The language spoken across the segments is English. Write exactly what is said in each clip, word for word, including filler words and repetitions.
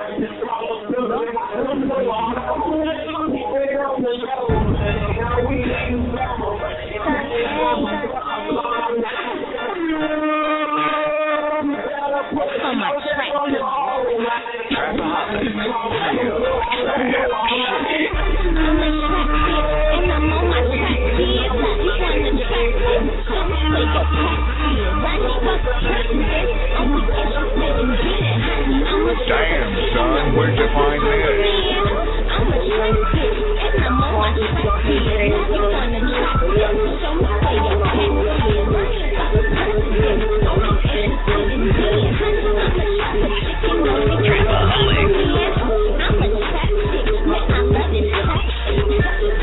Damn, son, where'd you find this? I'm a track bitch, and I'm on my track bitch. You wanna track bitch, show me where your pack is. I'm a president, only interested in being. I'm a trapper chicken, only trapaholic. I'm a trap bitch, man, I love this trap shit.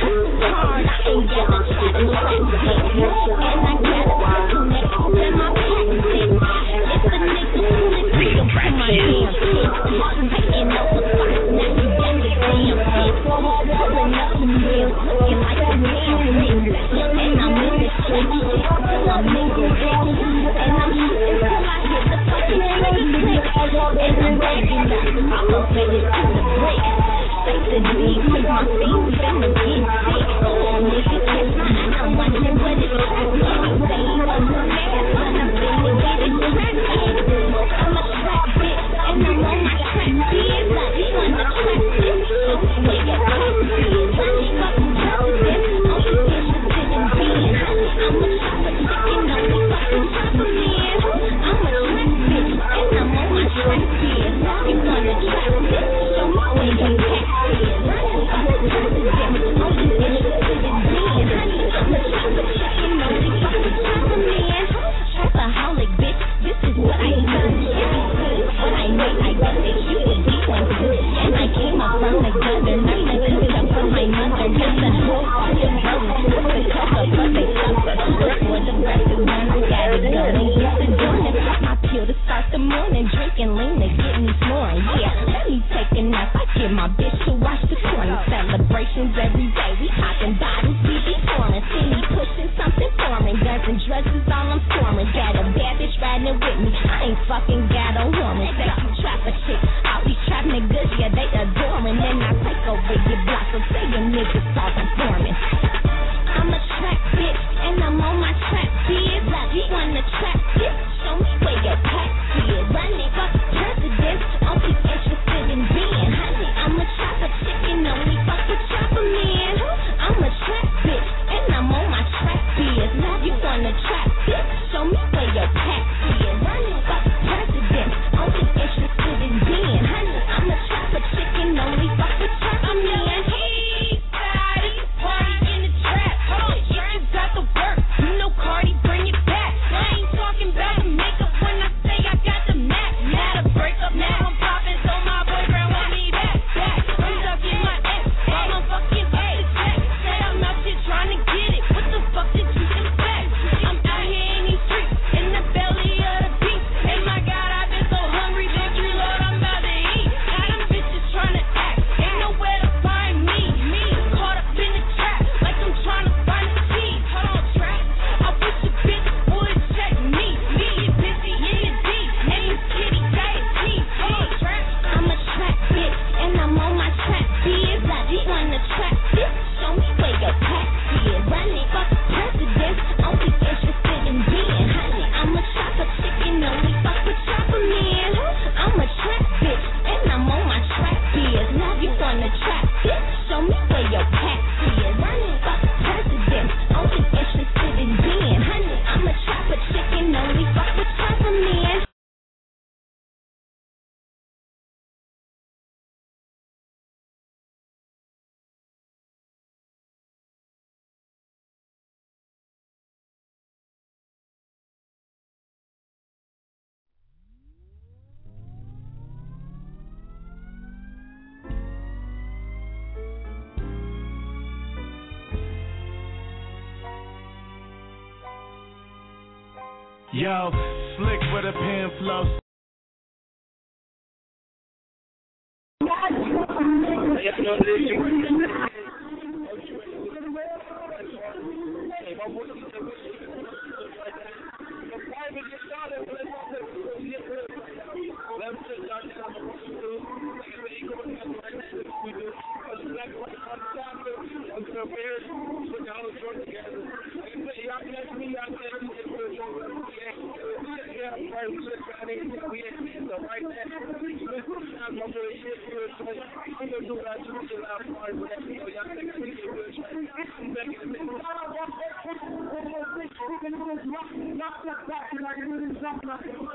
Hard, I ain't got a trap and trap bitch. And I got a pistol next to my pack bitch. If a nigga pulling freedom to my damn shit. Taking over spots, now you got the damn shit. Pulling up some real, looking like a damn nigga. And I'm in the street shit till I'm nigga rich. And I'm shooting till I hit the fucking click click. And I'm bagging up, I'm gon' bring it to the brick. Say to D, cause my feet finna get sick. Nigga kiss mine, I'm wondering what it's like. Say he wasn't mad, but I'm finna get it track. I'm a track bitch, and I'm on my track biz. You wanna track bitch, show me where your ass is. Running fucking president, only interested in being. I'm a chopper chicken, only fucking chopper man. I'm a track bitch, and I'm on my track biz. You wanna track bitch, show me where your ass is. Running fucking president, only interested in being. I'm a chopper chicken, only fucking chopper man. Trapaholic bitch, this is what I done. What I made, I guess that you would be one too. And I came up from the gutter, learned to cook up from my mother. Got the whole fucking road, the cover, but they suffer. For the rest of them, I got a gun and used to doing it. Pop my pill to start the morning, drinking lean to get me snoring. Yeah, let me take a nap. I get my bitch to watch the corner. Celebrations every day, we popping bottles, we be pouring. See me pushing something foreign, guns and drugs is all I'm storming. Got a bad bitch riding with me, I ain't fucking got a woman. Say you trap a chick, all these trap niggas, yeah, they adoring. Then I take over your block, so say your niggas all performing. I'm a trap bitch, and I'm on my trap biz. You wanna trap bitch, show me where your pack is. Running fuck president, only interested in being. Honey, I'm a chopper chicken, only fuck with chopper man. I'm a trap bitch, and I'm on my trap biz. You wanna trap bitch, show me where your pack is. Running fuck president, only interested in being. Honey, I'm a chopper chicken, only fuck with chopper man. Party in the trap. Hold on, if you got the work, you know Cardi, bring it back. I ain't talking about the makeup when I say I got the map. Now to break up, now I'm popping, so my boyfriend want me back. Back, I'm stuck in my ex, all I'm fucking up the check. Say I'm out here trying to get it. What the fuck did you expect? I'm out here in these streets, in the belly of the beast. And my God, I've been so hungry, thank you Lord, I'm about to eat. Got them bitches trying to act, ain't nowhere to find me. Me, caught up in the trap, like I'm trying to find a cheese. Hold on, trap, I wish a bitch would check me. Me, you busy, yeah, you deep, and you kitty, got his teeth. Hold on, trap, I'm a trap bitch, and I'm on my trap biz. You wanna trap bitch, show me where your pack is. Running fuck president, only interested in being. Honey, I'm a chopper chicken, only fuck with chopper man. I'm a trap bitch, and I'm on my trap biz. You wanna trap bitch, show me where your pack is. Running fuck president, only interested in being. Honey, I'm a chopper chicken, only fuck with chopper man. Yo, slick with a pen flow. do that to the last part of that video. Y'all take a picture of it. Back in the middle. Not that back, and I can do this something like that.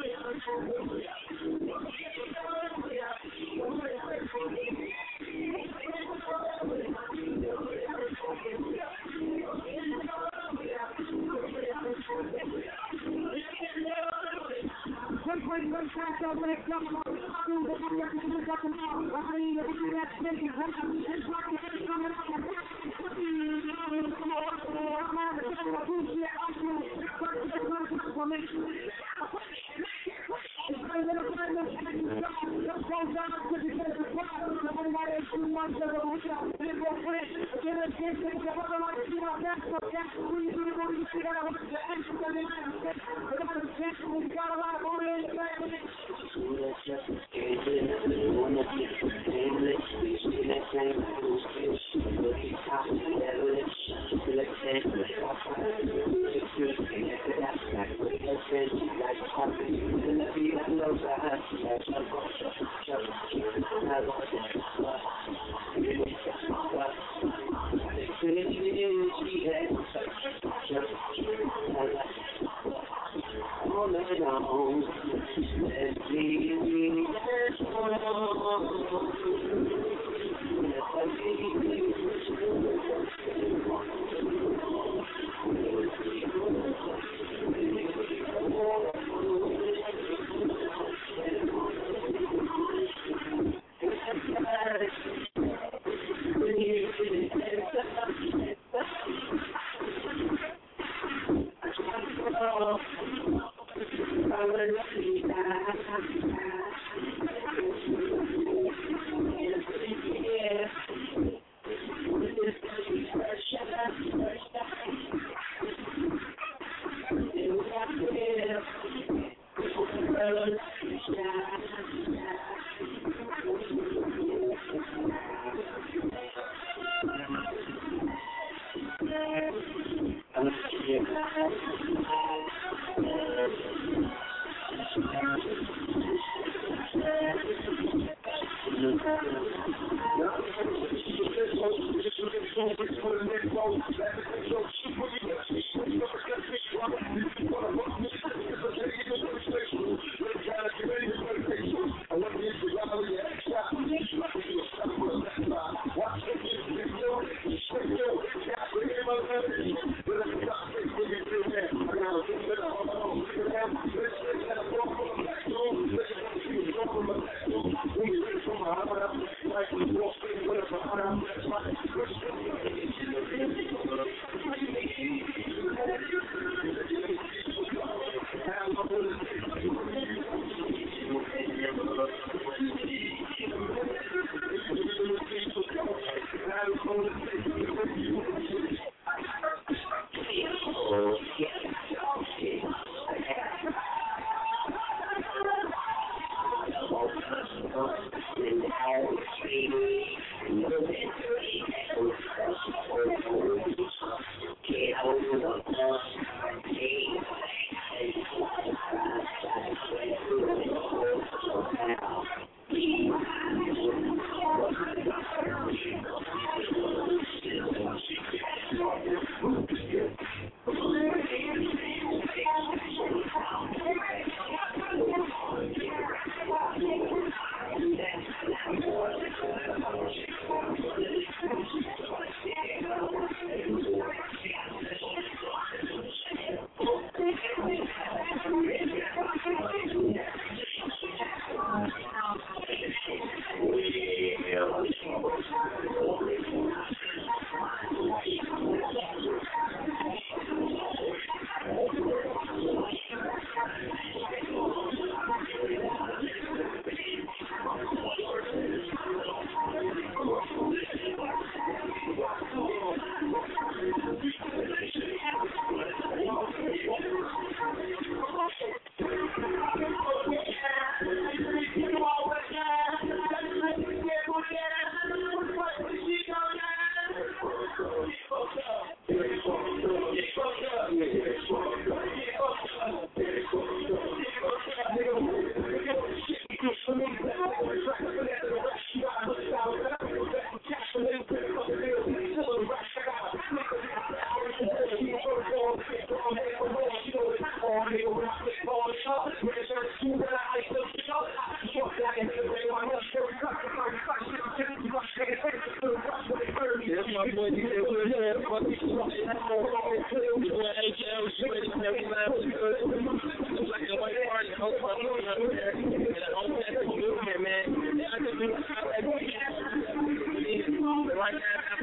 my boy D J Will, yeah, fuck you. Your boy A K L, you ready to every line was good. It's like a white party, whole party, you know, and the whole festival movement, man. I just do that. Right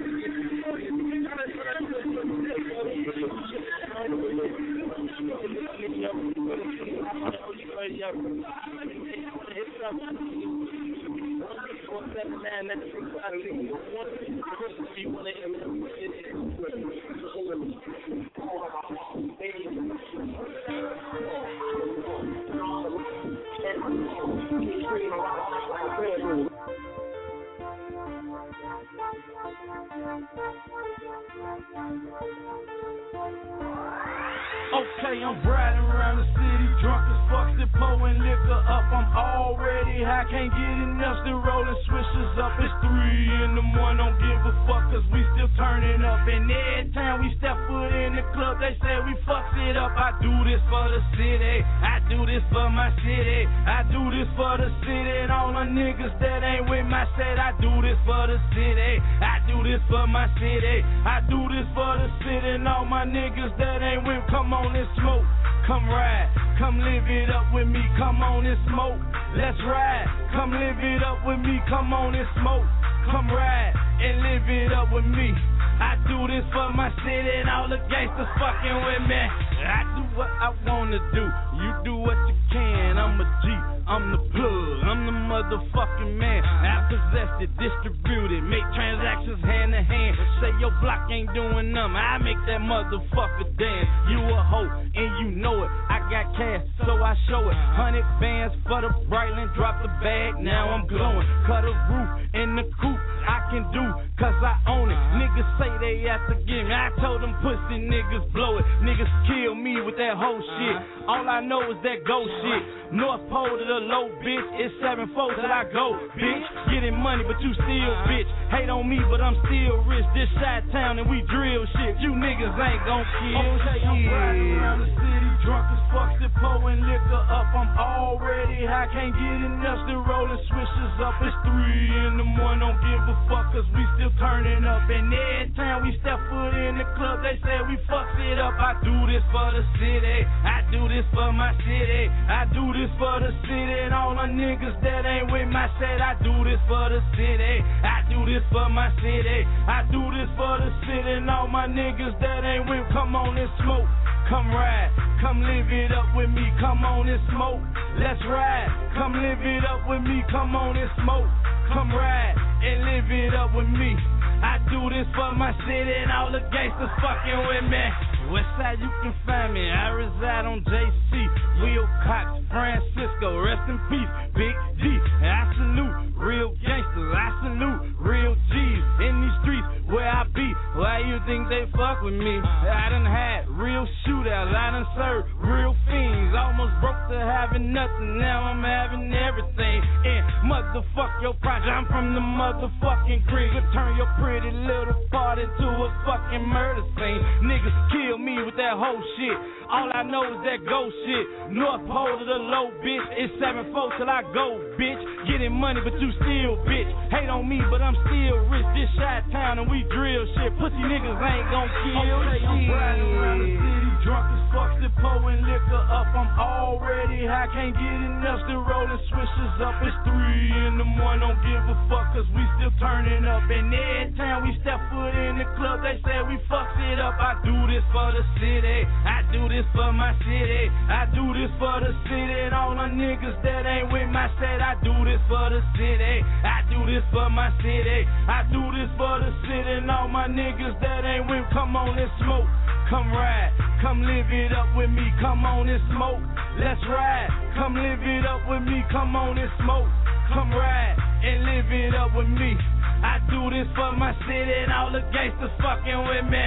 Okay, I'm riding around the city, drunk as fuck, still pouring liquor up. I'm already high, can't get enough, still rolling swishers up. It's three in the morning, don't give a fuck, cause we still turning up. And every time we step foot in the club, they say we fucks it up. I do this for the city, I do this for my city, I do this for the city. And all the niggas that ain't with my set, I do this for the city, I do this for my city, I do this for the city. And all my niggas that ain't with, come on and smoke, come ride, come live it up with me, come on and smoke, let's ride, come live it up with me, come on and smoke, come ride, and live it up with me. I do this for my city and all the gangsters fucking with me. I do what I wanna do, you do what you can. I'm a G, I'm the plug, I'm the motherfucking man. I possess it, distribute it, make transactions hand to hand. Say your block ain't doing nothing, I make that motherfucker dance. You a hoe and you know it, I got cash so I show it. Hundred bands for the Breitling, drop the bag, now I'm glowing. Cut a roof in the coupe, I can do, cause I own it. Niggas say they have to give me, I told them pussy niggas blow it. Niggas kill me with that whole shit, all I know is that ghost shit. North Pole to the low, bitch, it's seven four till I go, bitch. Getting money, but you still, bitch. Hate on me, but I'm still rich. This Chi-Town and we drill shit. You niggas ain't gon' kill okay, shit. I'm riding around the city, drunk as fuck, still pouring liquor up. I'm already high, can't get enough, still rolling swishers up. It's three in the morning, don't give a fuck, cause we still turning up. And every time we step foot in the club, they say we fucks it up. I do this for the city, I do this for my city, I do this for the city. And all the niggas that ain't with my set, I do this for the city, I do this for my city, I do this for the city. And all my niggas that ain't with, come on and smoke, come ride, come live it up with me, come on and smoke, let's ride, come live it up with me, come on and smoke, come ride, and live it up with me. I do this for my city and all the gangsters fucking with me. Westside you can find me, I reside on J C, Will Cox, Francisco, rest in peace, Big G. And I salute real gangsters, I salute real G's in these streets where I be. Why you think they fuck with me? I done had real shootouts, I done served real fiends, almost broke to having nothing, now I'm having everything. And motherfuck your project, I'm from the motherfucking crib. Turn your pretty little part into a fucking murder scene. Niggas kill me with that whole shit, all I know is that ghost shit. North Pole to the low, bitch, it's seven four till I go, bitch. Getting money, but you still, bitch. Hate on me, but I'm still rich. This Chi-Town and we drill shit. Pussy niggas ain't gon' kill okay, shit. I'm riding around the city, drunk as fuck, still pouring liquor up. I'm already high, can't get enough, still rolling swishers up. It's three in the morning, don't give a fuck, cause we still turning up. And every time we step foot in the club, they say we fucks it up. I do this for the city, I do this for my city, I do this for the city. And all the niggas that ain't with my set, I do this for the city, I do this for my city, I do this for the city. And all my niggas that ain't with, come on and smoke, come ride, come live it up with me, come on and smoke, let's ride, come live it up with me, come on and smoke, come ride, and live it up with me. I do this for my city and all the gangsters fucking with me.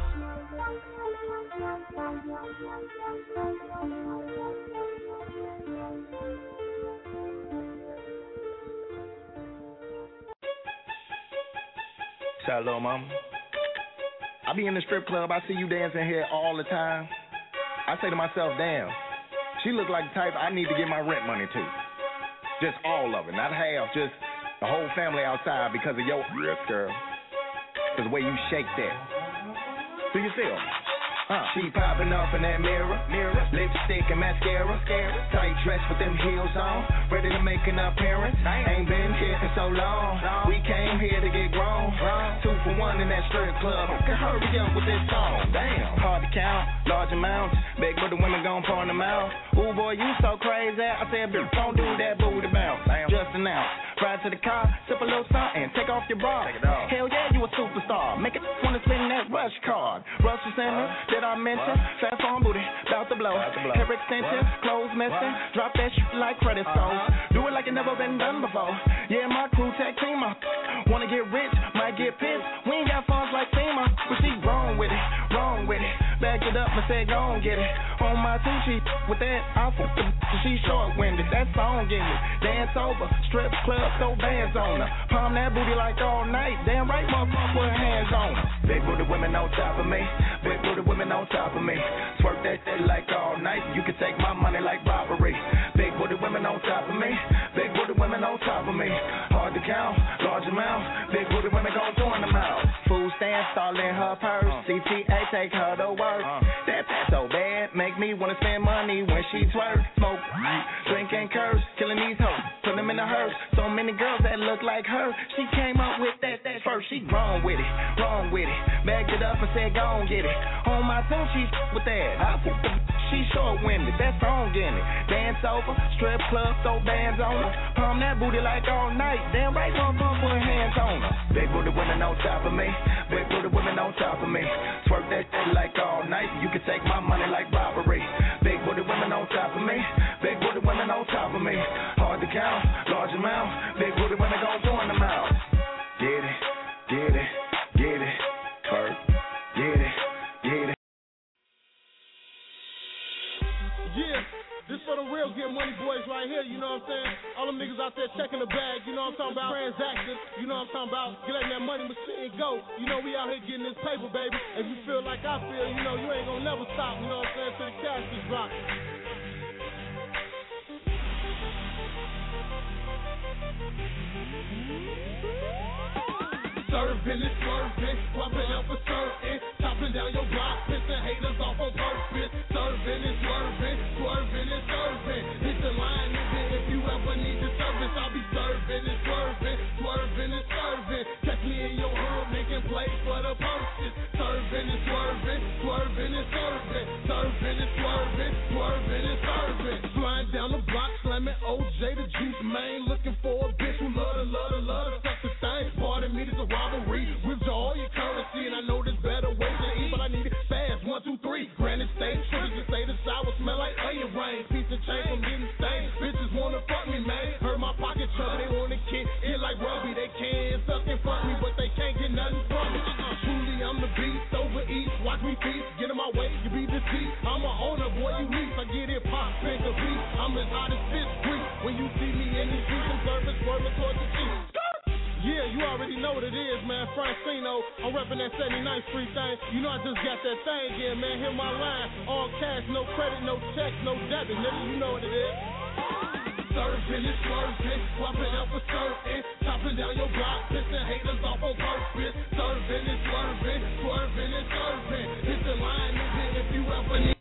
Shout out, little mama. I be in the strip club, I see you dancing here all the time. I say to myself, damn, she look like the type I need to get my rent money to. Just all of it, not half, just the whole family outside because of your yes, girl. is the way you shake that. Do you feel? Uh, she popping off in that mirror, mirror, lipstick and mascara, tight dress with them heels on, ready to make an appearance. Ain't been here in so long. We came here to get grown. Two for one in that strip club. Can hurry up with this song. Damn, hard to count, large amounts. Big with the women gon' pawn them out. Ooh boy, you so crazy. I said, bitch, don't do that booty bounce. Just announce. Ride to the car, sip a little something, take off your bra. Hell yeah, you a superstar. Make it wanna spin that rush card. Rush Center, did I mention? Fast on booty, bout to blow. Hair extension, clothes missing. Drop that shit like credit scores. Do it like it never been done before. Yeah, my crew tag team up. Wanna get rich, might get pissed. We ain't got funds like FEMA, but she wrong with it, wrong with it. Back it up and say go and get it. On my two sheet with that outfit, she short-winded. That song get me. Dance over, strip club, throw bands on her. Palm that booty like all night. Damn right, motherfucker, put hands on her. Big booty women on top of me. Big booty women on top of me. Twerk that shit like all night. You can take my money like robbery. Big booty women on top of me. Big booty women on top of me. Hard to count, large amount. Big booty women gon' join them out. Food stamps all in her purse. C T A take her to work. That that's so bad, make me wanna spend money when she twerk. Smoke, drink and curse, killing these hoes, put them in the hearse. So many girls that look like her. She came up with that that first. She wrong with it, wrong with it. Bagged it up and said go and get it. On my tune she with that. I put the she short-winded, that song in it. Dance over, strip club, throw bands on her. Palm that booty like all night. Damn right, motherfucker, put hands on her. Big booty women on top of me. Big booty women on top of me. Twerk that shit like all night. You can take my money like robbery. Big booty women on top of me. Big booty women on top of me. Hard to count, large amount. Big booty women gon' join them out. Get it, get it, get it. Twerk, get it, get it. Yeah, this for the real get money boys right here, you know what I'm saying? All them niggas out there checking the bag, you know what I'm talking about? Transactions, you know what I'm talking about? Get letting that money machine go. You know we out here getting this paper, baby. If you feel like I feel, you know you ain't gonna never stop, you know what I'm saying, till the cash is dropped. Serving and swerving, swapping up for serving, chopping down your block, pissing haters off on purpose. Serving and swerving, swerving and serving. Hit the line, nigga, if you ever need the service, I'll be serving and swerving, swerving and serving. Catch me in your hood, making plays for the purchase. Serving and swerving, swerving and serving. Serving and swerving, swerving and serving. Flying down the block, slamming O J the juice, man. Looking for a bitch who love to, love to, love to suck the thing. Pardon me, this is a robbery. Withdraw all your currency, and I know there's better ways to eat, but I need it fast. One, two, three. Granted state, triggers to say the sour smell like onion rain. Piece of chain from getting stained. Bitches wanna fuck me, man. Hurt my pocket chub, they wanna kick it like rugby. They can't suck and fuck me, but they can't get nothing from me. Uh, truly, I'm the beast over east. Watch me feast, get in my way, you be deceased. I'm a owner, boy, you least. I get it pop, pick a beat. I'm as hot as fish grease. When you see me in these streets, I'm serving, swerving towards the cheese. Yeah, you already know what it is, man. Francino, I'm repping that seventy-ninth Street thing. You know I just got that thing again, man. Hear my line. All cash, no credit, no checks, no debit, nigga. You know what it is. Serving and swerving, swapping up for serving, chopping down your block, pissing haters off on purpose. Serving and swerving, swerving and serving. Hit the line, nigga, if you ever need.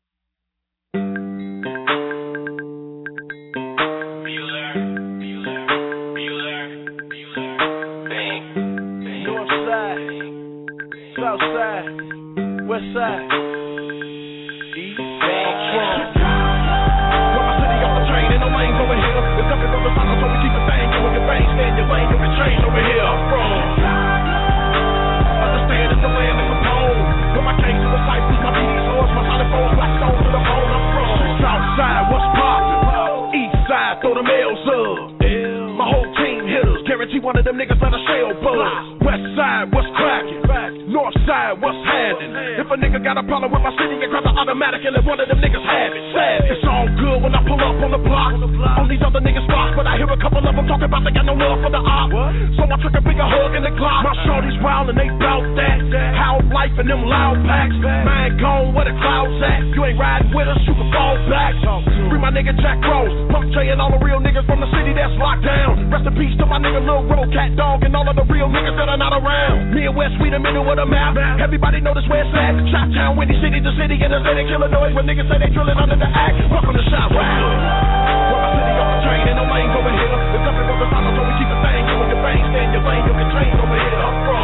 Southside, Westside, East Side. With my city on the train, ain't no lanes over here. The dumping on the side, so we keep a thing. You in your vein, stay in your lane, you can train over here. I'm from. Understand it's the land of Capone. With my cane to the Cypress, my B D's horse, my solid phones, black stone to the bone. I'm from. Southside, what's poppin'? East side, throw the mails up. My whole team hitters, guarantee one of them niggas let a shell buzz. West side, what's crackin'? North side, what's happening? If a nigga got a problem with my city, and grab the automatic and let one of them niggas have it. Savage. It's all good when I pull up on the block. On these other niggas' blocks, but I hear a couple of them talking about they got no love for the op. So I took a bigger hug in the Glock. My shorties wild and they bout that. How life and them loud packs. Man gone where the clouds at. You ain't riding with us, you can fall back. Free my nigga Jack Rose, Punk J and all the real niggas from the city that's locked down. Rest in peace to my nigga Lil Roll, Cat Dog, and all of the real niggas that are not around. Me and West, we the middle middle of the map. Everybody know this where it's at. Shot town, Windy City, the city, and the city killer noise when niggas say they drilling under the act. Welcome to Shot Round. Where my city on the train, ain't no lanes over here. The country brothers hollow, so we keep the thing. You and your bang, stay in your lane, you can train over here. I'm from.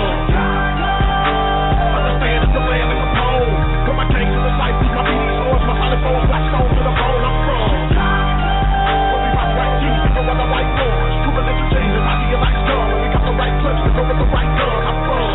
Understand it's the land and the pole. Put my tanks to the cyphers, my B D's horse, my solid foes, black stones to the bone. I'm from. Where we rock right keys, we go on the white doors. Two religious changes, I see your lights come. When we got the right clips, we go with the right gun. I'm from.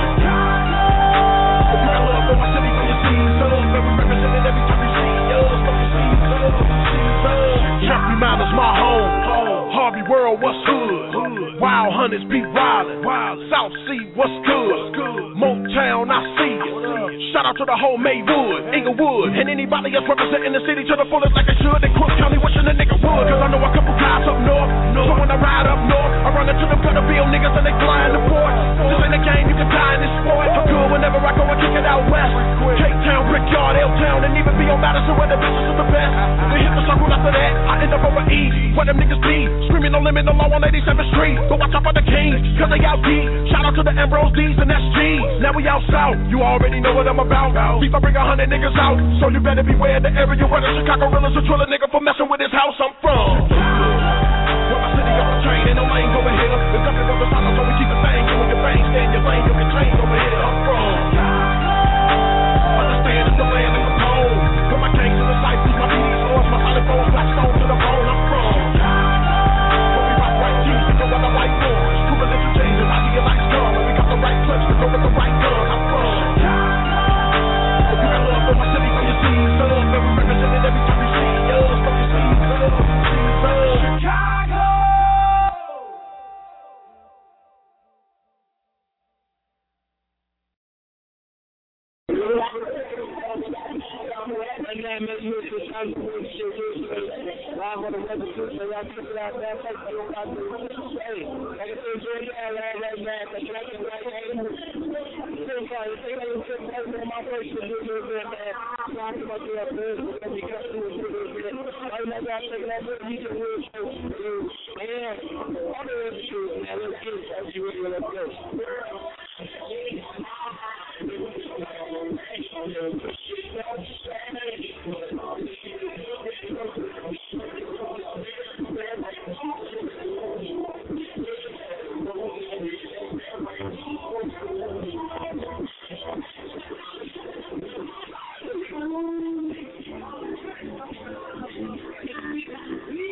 If you got love for my city, when you see love, every represented every time you see us, when you see love, see love. Jeffrey Mountain's my home. Harvey World, what's hood? Wild Hunters, beat wildin'. South Sea, what's good? Motown, I see you. Shout out to the whole Maywood, Inglewood, and anybody else representing the city to the fullest like I should. In Cook County, wishing a nigga would. Cause I know a couple guys up north. So when I ride up north, I run into them Gutterville niggas and they fly in the port. This ain't a game, you can die in this sport. For good whenever I go and kick it out west. K-Town, Brickyard, L-Town, and even be on Madison where the bitches is the best. They hit the circle after that, I end up over E. Where them niggas be? Screaming no limit, no law on eighty-seventh Street. But watch out for the Kings, cause they out deep. Shout out to the Ambrose D's and S G's. Now we out south, you already know what I'm about. Beef, I bring a hundred niggas out, so you better beware the area where the Chicago Gorillas will drill a nigga for messing with his house I'm from. Where my city on the train, ain't no lanes over here. The country brothers hollow, so we keep the thing. You and your bang, stay in your lane, you can train over here. I'm from. Understand it's the land and the pole. Put my tanks to the cyphers, my B D's horse, my solid foes, black stones to the bone. I'm from. Where we rock right keys, we go on the white doors. Two religious changes, I see your lights come. When we got the right clips, we go with the right gun. I'm from. If you got love for my city, when you see love, every represented every time you see us, when you see love, see love. Chicago.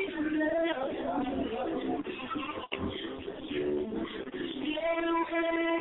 Yeah.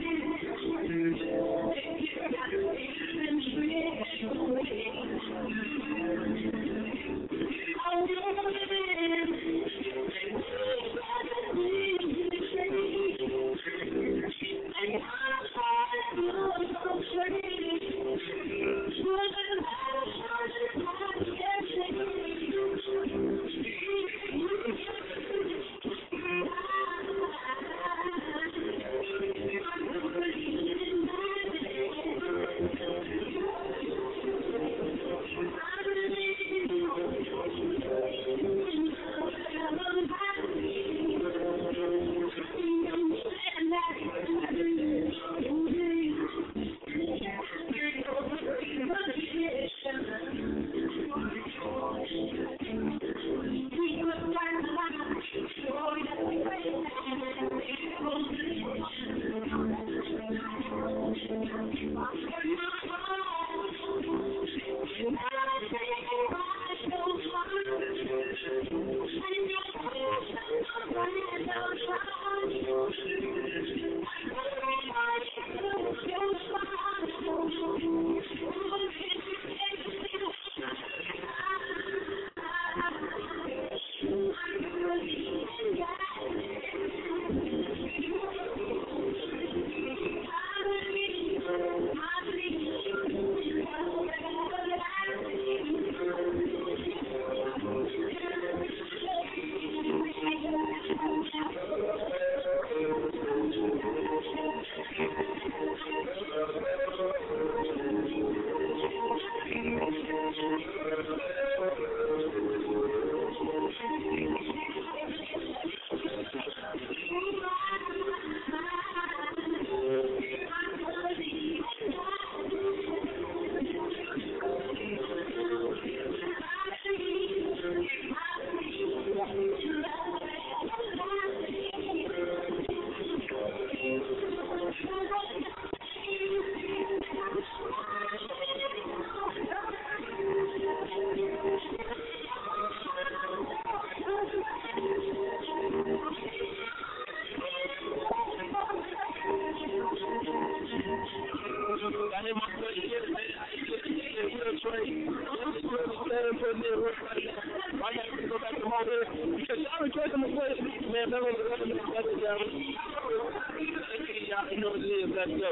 Let's go.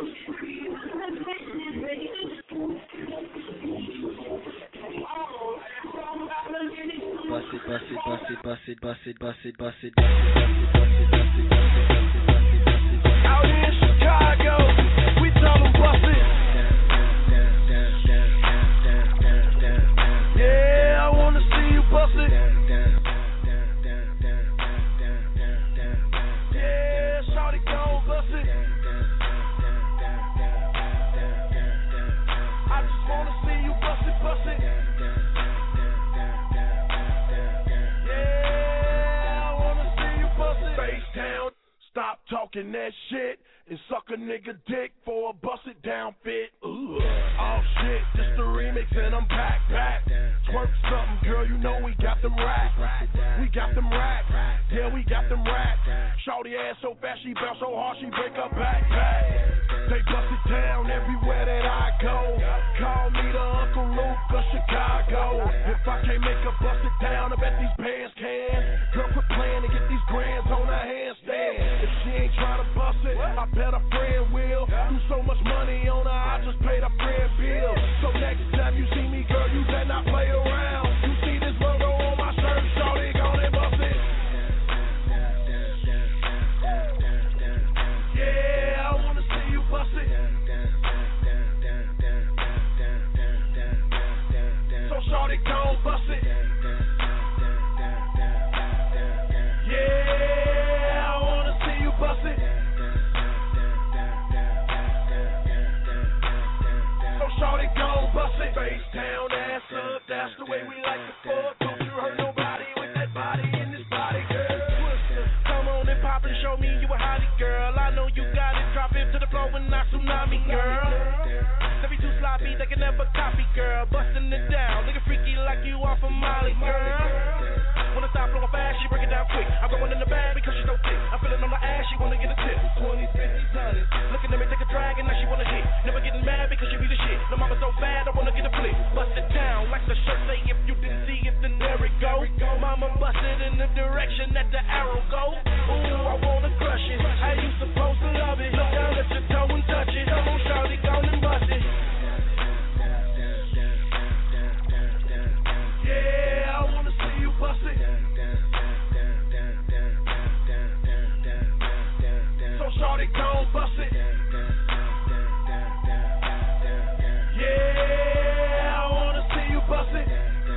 Bust it, bust it, bust it, bust it, bust it, bust it, bust it, bust it, bust it, bust it, bust it, bust it, bust it, bust it. Out in Chicago, we tell them bust it. Yeah, I wanna see you bust it. Yeah, shawty gon' bust it. I just wanna see you bust it, bust it. Yeah, I wanna see you bust it. Face down, stop talking that shit and suck a nigga dick for a bust it down fit. Ooh. Oh shit, this the remix and I'm back, back. Twerk something, girl, you know we got them racks. We got them racks, yeah, we got them racks. Shawty ass so fast, she bounce so hard, she break her back, back. They bust it down everywhere that I go. Call me the Uncle Luke of Chicago. If I can't make her bust it down, I bet these bands can. Girl, quit playing to get these grands on her handstand. If she ain't trying to bust it, I bet a friend will. Do so much money on her, I just paid a friend bill. So next time you see me, girl, you better not play around. You see this logo on my shirt, shawty gon' and bust it. Yeah, I wanna see you bust it. So shawty gon' bust it. Yeah, I wanna see you bust it. So shawty gon' bust it. Face down, ass up, that's the way we like to fuck. Don't you hurt nobody with that body in this body, girl. Come on and pop and show me you a hottie, girl. I know you got it, drop it to the floor and not tsunami, girl. Never be too sloppy, they can never copy, girl. Busting it down, nigga freaky like you off of Molly, girl. Wanna stop blowing fast, she break it down quick. I'm going in the bag because she's so thick. I'm feeling on the ass, she wanna get a tip. twenties, fifties, hundreds. Looking at me, take a drag, and now she wanna hit. Never getting mad because she be the shit. No mama so bad, I wanna get a flick. Bust it down like the shirt say. If you didn't see it, then there it go. Mama bust it in the direction that the arrow go. Ooh, I wanna crush it. How you supposed to love it? Look down at your toe and touch it. Come on, shawty, go and bust it. Yeah, I wanna see you bust it. So shawty gon' bust it. Yeah, I wanna see you bust it.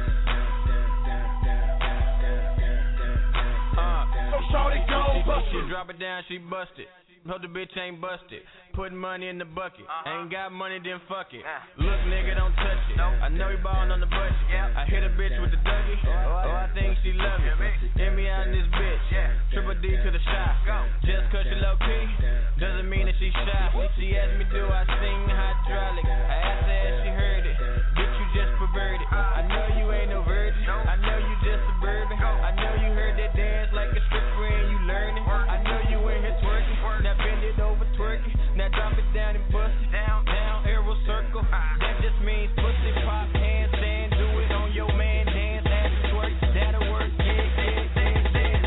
Uh, so shawty gon' bust it. She drop it down, she bust it. Hope the bitch ain't busted. Putting money in the bucket. Uh-huh. Ain't got money, then fuck it. Uh. Look, nigga, don't touch it. Nope. I know you ballin' on the budget. Yeah. I hit a bitch with the Dougie. Oh, oh, I think she love it. Hit me out in this bitch. Yeah. Triple D to the shot. Go. Just cause she low key doesn't mean that she shy. She asked me, do I sing hydraulic? I asked her if she heard it. Bitch, you just perverted. I know you ain't no virgin. I know you just suburban. I know you heard that dance like a stripper and you learning. I know you in here twerking. Now bend it over, twerking. Now drop it down and bust it. Down, down, arrow circle. That just means pussy pop, handstand. Do it on your man, dance, ass and twerk. That'll work, yeah, yeah, yeah, yeah.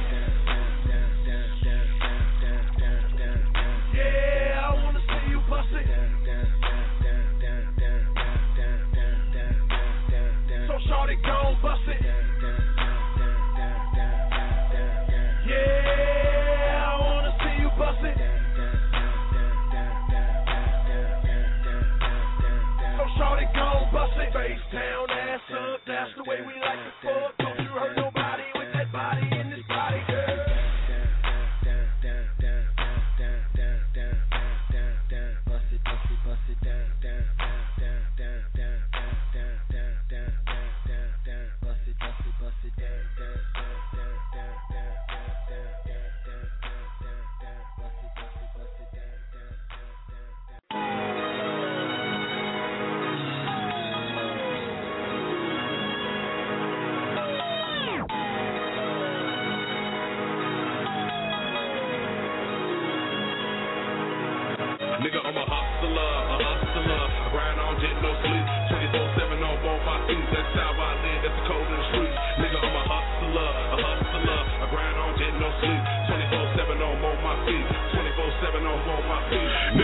Yeah, I wanna see you bust it. So shawty gon' bust it. Yeah, I wanna see you bust it. So shawty gon' bust it. Face down, ass up, that's the way we like to fuck. Don't you hurt nobody with that body in this body, girl. Bust it, bust it, bust it down, down, down, down, down, down, down, down, down, down, bust it, bust it, bust it down, down, down, down, down, down, down, down, down, down, bust it, bust it, bust it down, down, down, Nigga, I'm a hustler, a hustler. I grind on jet, no sleep. twenty-four seven on both my feet. That's how I live, that's the code in the streets. Nigga, I'm a hustler, a hustler. I grind on jet, no sleep. twenty-four seven on both my feet. twenty-four seven on both my feet. Nigga,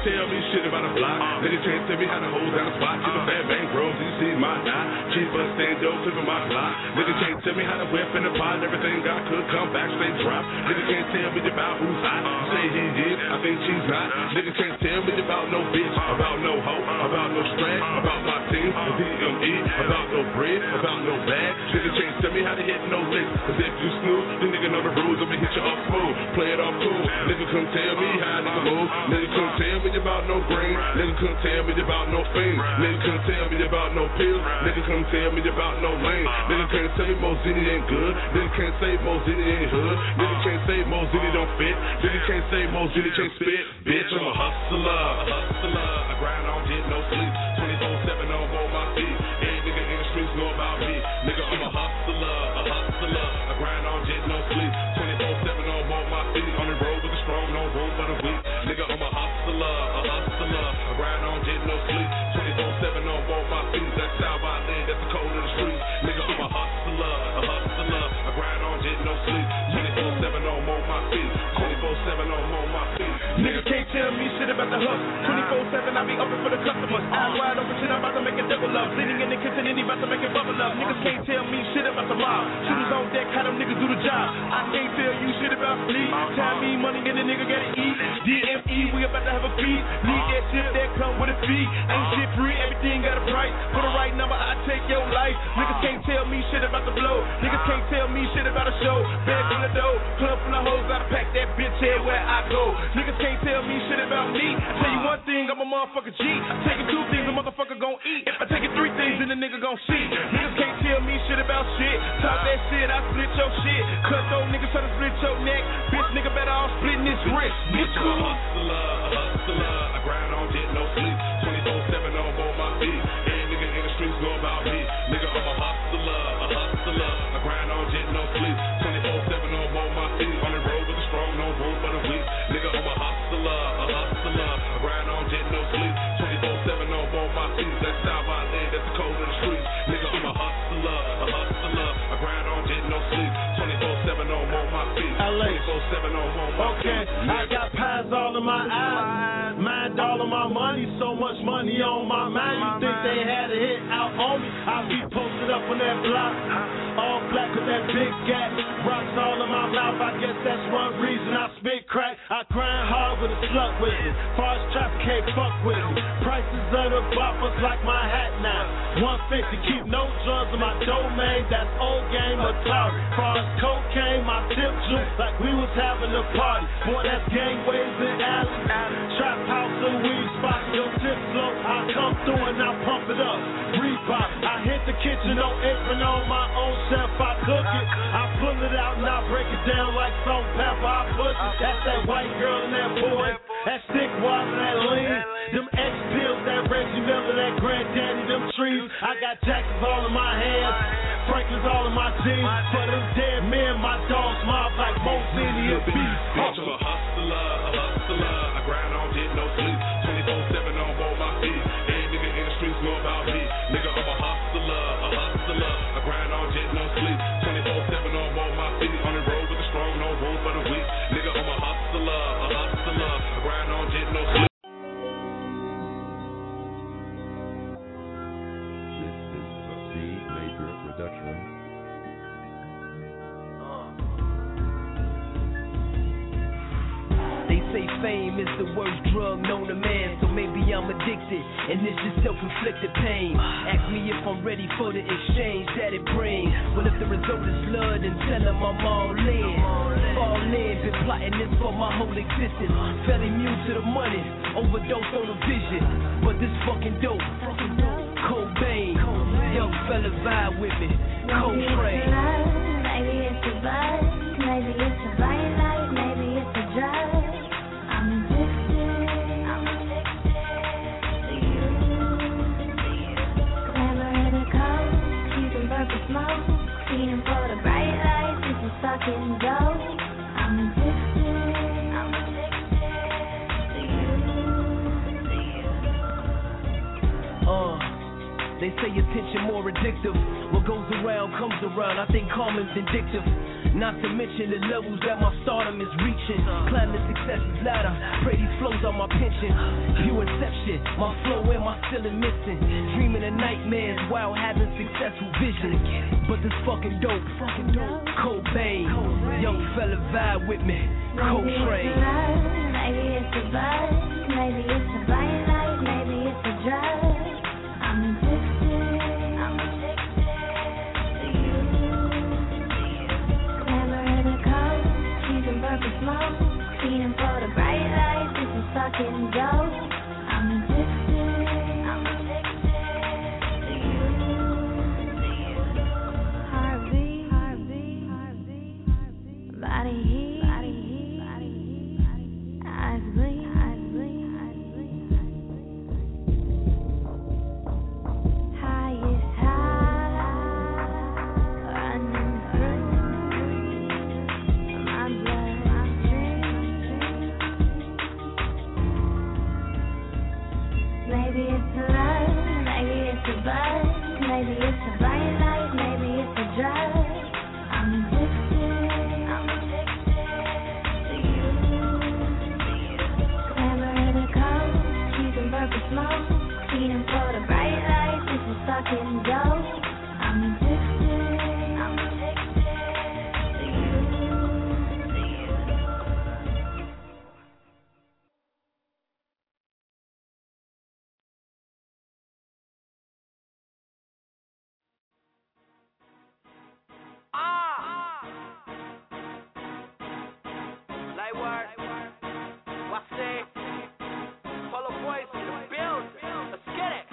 tell me shit about a block. Niggas can't tell me how to hold down a spot. Keep a fat bank rolls, you see my eye. Keep a stand dope, clipping my block. Niggas can't tell me how to whip in the pot. Everything I could come back, stay drop. Niggas can't tell me about who's hot. You say he did, I think she's not. Niggas can't tell me about no bitch, about no hoe, about no strap, about my team, D M E, about no bread, about no bag. Niggas can't tell me how to hit no licks. Cause if you snooze, the nigga know the rules. I'ma hit you off smooth, play it off cool. Niggas couldn't tell me how to move. Niggas couldn't tell me about no green. Niggas couldn't tell me about no fiend. Niggas couldn't tell me about no pills. Niggas couldn't tell me about no lane. Niggas can't tell me Mozini ain't good. Niggas can't say Mozini ain't hood. Niggas can't say Mozini don't fit. Niggas can't say Mozini can't spit. Bitch, I'm a hustler, a hustler. I grind on, get no sleep. twenty-four seven on both my feet. Any nigga in the streets know about me. Nigga, I'm a hustler, a hustler. I grind on, get no sleep. twenty-four seven on both my feet. On the road with the strong, no room for the weak. Nigga, I'm a hustler, a hustler. I grind on, get no sleep. twenty-four seven on both my feet. That's how I live, that's the code of the street. Nigga, I'm a hustler, a hustler. I grind on, get no sleep. twenty-four seven on both my feet. twenty-four seven on both my feet. Niggas can't tell me shit about the hustle. twenty-four seven, I be open for the customers. Eyes wide open, shit, I'm about to make it double up. Sitting in the kitchen, and he about to make it bubble up. Niggas can't tell me shit about the mob. Shooters on deck, how them niggas do the job. I can't tell you shit about sleep. Time me money, and the nigga gotta eat. D M E, we about to have a feast. Need that shit that come with a fee. Ain't shit free, everything got a price. For the right number, I take your life. Niggas can't tell me shit about the blow. Niggas can't tell me shit about a show. Bag full of dough, club full of hoes, gotta pack that bitch head where I go. Niggas can't tell me shit about me. I tell you one thing, I'm a motherfucker G. Taking two things, a motherfucker gon' eat. If I take it three things, then the nigga gon' see. Niggas can't tell me shit about shit. Talk that shit, I split your shit. Cut those niggas try to split your neck. Bitch, nigga better off splitting this wrist. Bitch, I'm a hustler, a hustler. I grind on, get no sleep. twenty-four seven on both my feet. Any nigga in the streets know about me. Nigga, I'm a hustler, a hustler. I grind on, get no sleep. twenty-four seven on both my feet. On the road with the strong, no room for the weak. Nigga, I'm a hustler, a hustler. I grind on, get no sleep. twenty-four seven on both my feet. That's how I live, that's the code of the streets. Nigga, I'm a hustler, a hustler. I grind on, get no sleep. twenty-four seven on both my feet. twenty-four seven on both my feet. Okay, I got pies all in my eyes. Mind all of my money, so much money on my mind. You think they had a hit out on me? I be posted up on that block. All black with that big gap. Rocks all in my mouth, I guess that's one reason I spit crack. I grind hard with a slut with it. Far as traffic can't fuck with me. Prices of the boppers like my hat now. one fifty, keep no drugs in my domain. That's old game Atari. Far as cocaine, my tip juice like we was having a party. Boy, that's gangways in alley. Trap house and weed spot. Your tip slow, I come through and I pump it up. Reebok, I hit the kitchen, no apron on my own chef. I cook it, I pull it out and I break it down like salt and pepper. I push it. That's that white girl and that boy. That stick water, that lean. Them X pills, that Reggie Miller, that granddaddy, them trees. I got Jacksons all in my hands, Franklin's all in my jeans. For them dead men, my dogs mob like Mozini and beef. Bitch, I'm a hustler, a hustler. I grind on, get no sleep. twenty-four seven on both my feet. Any nigga in the streets know about me. Nigga, I'm a hustler, a hustler. I grind on, get no sleep. twenty-four seven on both my feet. On the road with the strong, no room for the weak. Nigga, I'm a hustler, a hustler. I grind on, get no sleep. This is a C major production. They say fame is the worst drug known to man, so maybe I'm addicted, and this is self-inflicted pain. Ask me if I'm ready for the exchange that it brings. Well, if the result is blood, then tell them I'm all in. All in, been plotting this for my whole existence. Fell immune to the money, overdose on the vision. But this fucking dope, Cobain, young fella vibe with me, Coltrane. Maybe it's a buzz, maybe it's a bright light, maybe it's a drug. I'm addicted, I'm addicted to you, to you. Glamour in a coat, using purple smoke, feeding for the bright lights, this is fucking dope. I'm addicted, I'm addicted to you, to you. Uh, they say attention more addictive. What goes around comes around. I think karma's vindictive. Not to mention the levels that my stardom is reaching. Climb the success's ladder. Pray these flows on my pension. Pure inception, my flow and my ceiling missing. Dreaming of nightmares while having successful vision. But this fucking dope, fucking dope. Cobain, young fella vibe with me. Coltrane. Maybe it's a buzz, maybe it's a bright light, maybe it's a drug. I'm addicted, I'm addicted to you. Glamour in the coat, choosing purple smoke, feeding for the bright light, this is fucking dope. I'm addicted, I'm addicted to you, to you. Heartbeat, heartbeat, heartbeat, body heat, body heat, body heat, eyes bleed, eyes bleed, eyes bleed. Highest high, running through my bloodstream. Maybe it's a love, maybe it's a buzz, maybe it's a bright light, maybe it's a drug. I'm addicted, I'm addicted to you, to you. Glamour in the coat, choosing purple smoke, feeding for the bright light, this is fucking dope. I'm addicted, I'm addicted to you, to you. Light work. What's it? Polo boys in the building. Let's get it.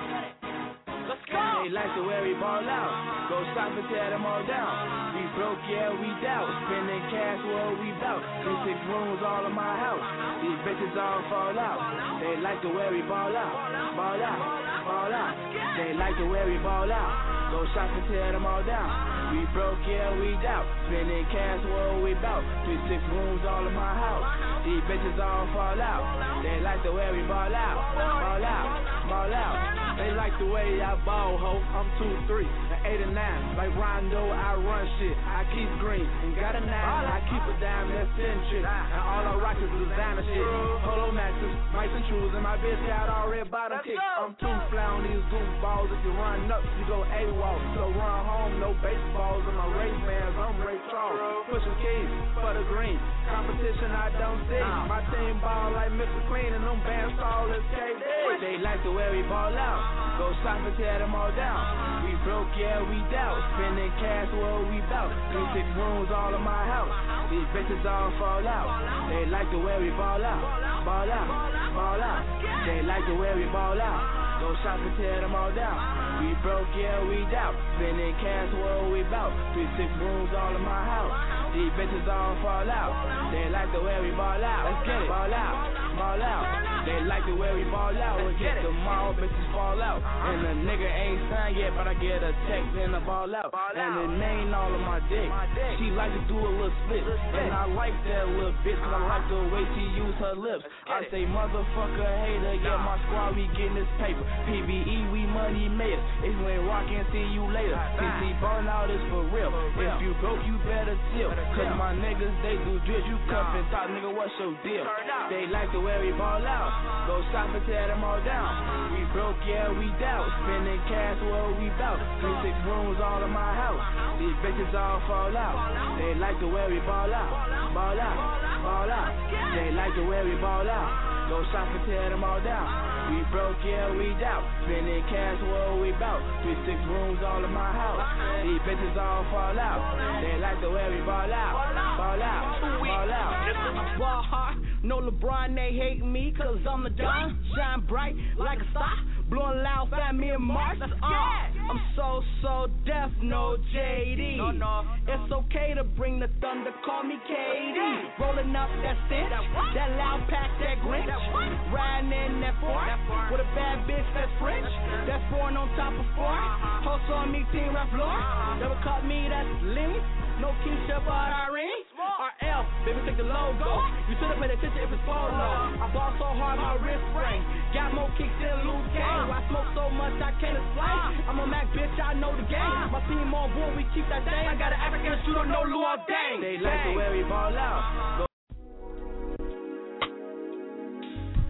Let's go. They like the way we ball out. Go stop and tear them all down. We broke, yeah, we doubt. Spending cash, what we bout. Three, six rooms all in my house. These bitches all fall out. They like the way we ball out. Ball out, ball out. They like the way we ball out. Go shop and tear them all down. We broke, yeah, we doubt. Spending cash, what we bout. Three, six rooms all in my house. These bitches all fall out. They like the way we ball out. Ball out, ball out. They like the way I ball, ho. I'm two, three, and eight and nine. Like Rondo, I run shit. I keep green and got a nine. I keep a dime that's centric. And all I rock is designer shit. Polo matches, mics and shoes, and my bitch got all red bottom kicks. I'm too fly on these goofballs. If you run up, you go AWOL. So run home, no baseballs in my race bands. I'm Ray Charles. Pushing keys for the green. Competition I don't see. My team ball like Mister Clean, and them bands all is K D. They like the way we ball out. Go stop and tear them all down. We broke, yeah, we doubt. Spending cash, what we bout. Three, six rooms all in my house. These bitches all fall out. They like the way we ball out. Ball out, ball out. They like the way we ball out. Go shop and tear them all down. We broke, yeah, we doubt. Spending cash, what we bout. Three, six rooms all in my house. These bitches all fall out. They like the way we ball out. Let's get it. Ball out, ball out. They like the way we ball out. We get the mall bitches fall out. And the nigga ain't signed yet, but I get a text and I ball out. And it ain't all of my dick. She like to do a little split. And I like that little bitch, cause I like the way she use her lips. I say motherfucker hater, yeah, my squad, we getting this paper. P B E, we money made. If you ain't rockin', see you later. P C burnout is for real. If you broke, you better chill. Cause my niggas, they do drills. You cuff and talk, nigga, what's your deal? They like the way we ball out. Go stop and tear them all down. We broke, yeah, we doubt. Spending cash, what we bout. Three, six rooms all in my house. These bitches all fall out. They like the way we ball out. Ball out, ball out. They like the way we ball out. Go shop and tear them all down. We broke, yeah, we doubt. Spending cash, what we bout. Three, six rooms all in my house. These bitches all fall out. They like the way we ball out. Ball out, ball out. I ball hard, no LeBron, they hate me, cause I'm the Don. Shine bright like a star, blowing loud, find me in Mars. Uh, I'm so, so deaf, no J D. No, no. It's okay to bring the thunder, call me K D. Rolling up that stitch, that loud pack, that Grinch. Riding in that Ford, with a bad bitch that's French. That's born on top of four. Host on me, team rap floor. Never caught me, that's Lee. No Keisha, but Irene. R L, baby, take the logo. You should've paid attention if it's polo. I ball so hard, my wrist spring. Got more kicks than Luke Kane. I smoke so much, I can't explain. I'm a Mac, bitch, I know the game. My team on board, we keep that thing. I got an African shooter, no Luau Dang. They like the way we ball out. Go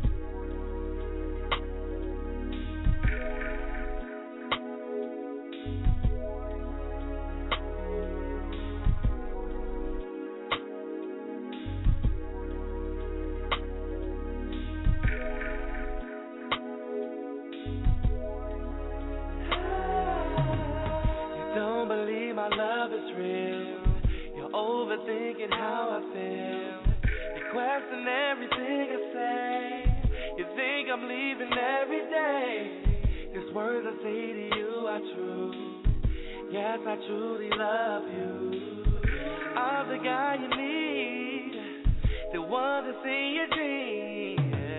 how I feel. You question everything I say. You think I'm leaving every day. These words I say to you are true. Yes, I truly love you. I'm the guy you need, the one that's in your dreams.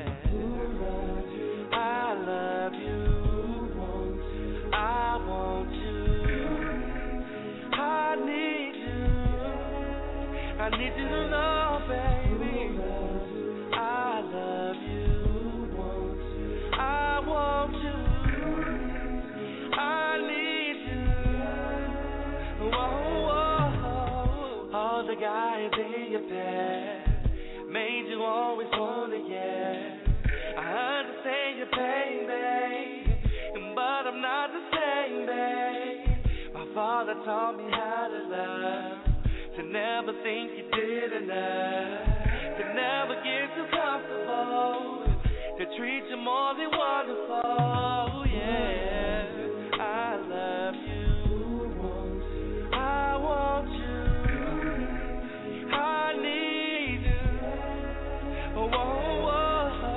I love you. I want you. I need you. I need you to know, baby. I love you. I want you. I need you. Whoa, whoa. All the guys in your past made you always wanna, yeah. I understand your pain, babe, but I'm not the same, babe. My father taught me how to love, to never think you did enough, to never get too comfortable, to treat you more than wonderful, yeah. I love you, I want you, I need you, oh, oh, oh.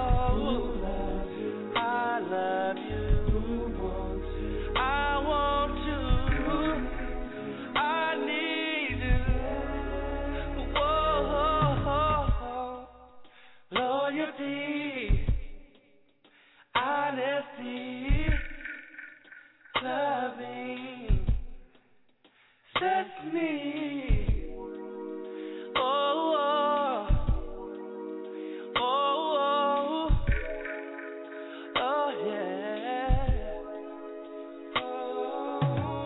I love you. I want you. I need you. Whoa. Loyalty, honesty, loving, sets me. Oh, oh, oh, oh. Oh yeah. Oh,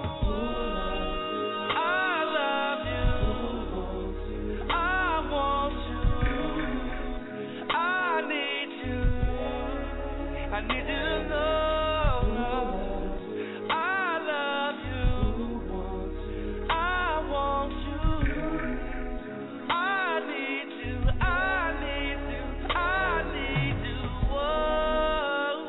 I love you. I want you. I need you. I need you to know. I love you. I want you. I need you. I need you. I need you. Whoa.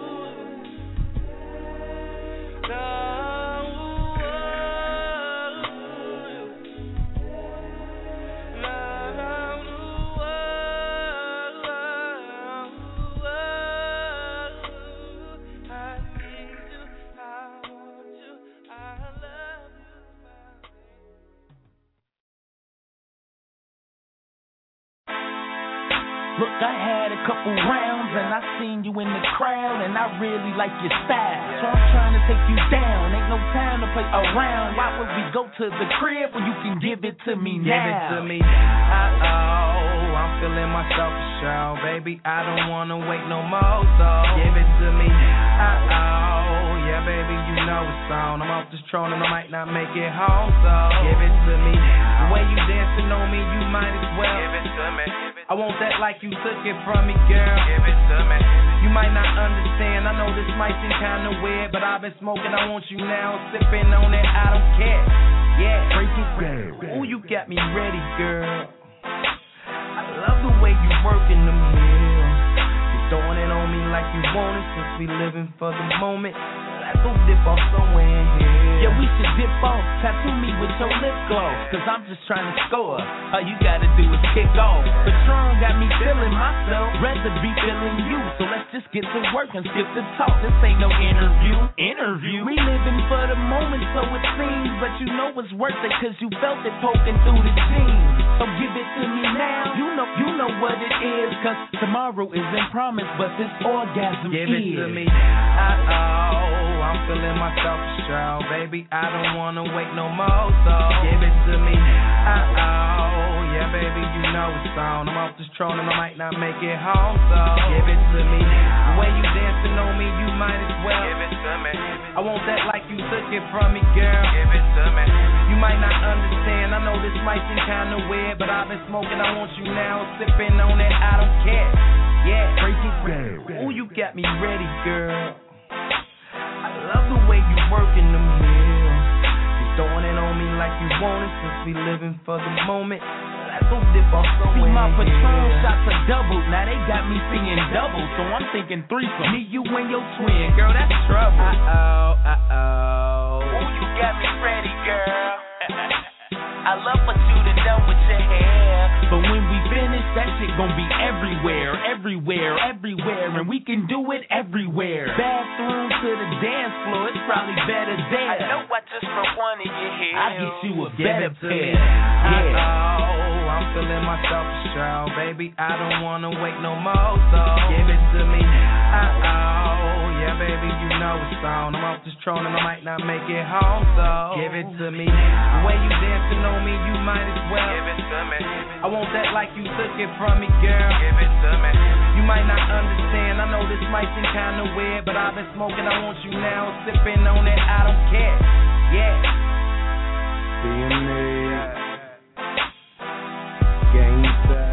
Look, I had a couple rounds and I seen you in the crowd and I really like your style. So I'm trying to take you down. Ain't no time to play around. Why would we go to the crib when you can give it to me now? Give it to me now. Uh-oh, I'm feeling myself for sure. Baby, I don't wanna wait no more, so give it to me now. Uh-oh, yeah, baby, you know it's on. I'm off this throne and I might not make it home, so give it to me now. The way you dancing on me, you might as well give it to me. I want that like you took it from me, girl. Give it to me. You might not understand. I know this might seem kinda weird, but I've been smoking. I want you now, sipping on it. I don't care. Yeah, break it down. Ooh, you got me ready, girl. I love the way you working the meal. You throwing it on me like you want it. Since we living for the moment, let's go dip off somewhere in here. Yeah, we should dip off. Tattoo me with your lip gloss, cause I'm just trying to score. All you gotta do is kick off. Patron got me feeling myself, rather be feeling you. So let's just get to work and skip the talk. This ain't no interview. Interview? We living for the moment, so it seems. But you know it's worth it, cause you felt it poking through the jeans. So give it to me now. You know, you know what it is, cause tomorrow isn't promised, but this orgasm give is. Give it to me. Uh-oh, I'm feeling myself for sure. Baby, I don't wanna wait no more, so give it to me. Uh-oh, yeah, baby, you know it's on. I'm off this throne and I might not make it home, so give it to me. The way you dancing on me, you might as well give it to me. I want that like you took it from me, girl. Give it to me. You might not understand. I know this might seem kinda weird, but I've been smoking. I want you now, sipping on it. I don't care. Yeah, break it down. Ooh, you got me ready, girl. I love the way you working the meal. You throwing it on me like you want it. Since we living for the moment, let's go dip off somewhere. See, my Patron shots are double. Now they got me singing double, so I'm thinking threesome. Me, you, and your twin, girl, that's trouble. Uh-oh, uh-oh. Ooh, you got me ready, girl. I love what you done done with your hair. But when we finish, that shit gon' be everywhere, everywhere, everywhere, and we can do it everywhere. Bathroom to the dance floor, it's probably better there. I know I just for one of your heels. I get you a Give better it to pair. me. Yeah. Oh, I'm feeling myself strong, baby. I don't wanna wait no more, so give it to me. Oh, yeah, baby, you know it's on. I'm off this throne and I might not make it home, so give it to me. The way you dancing on me, you might as well give it to me. I want that like you took it from me, girl. Give it to me. You might not understand. I know this might seem kinda weird, but I've been smoking. I want you now, sipping on it. I don't care. Yeah. Being me, gangsta.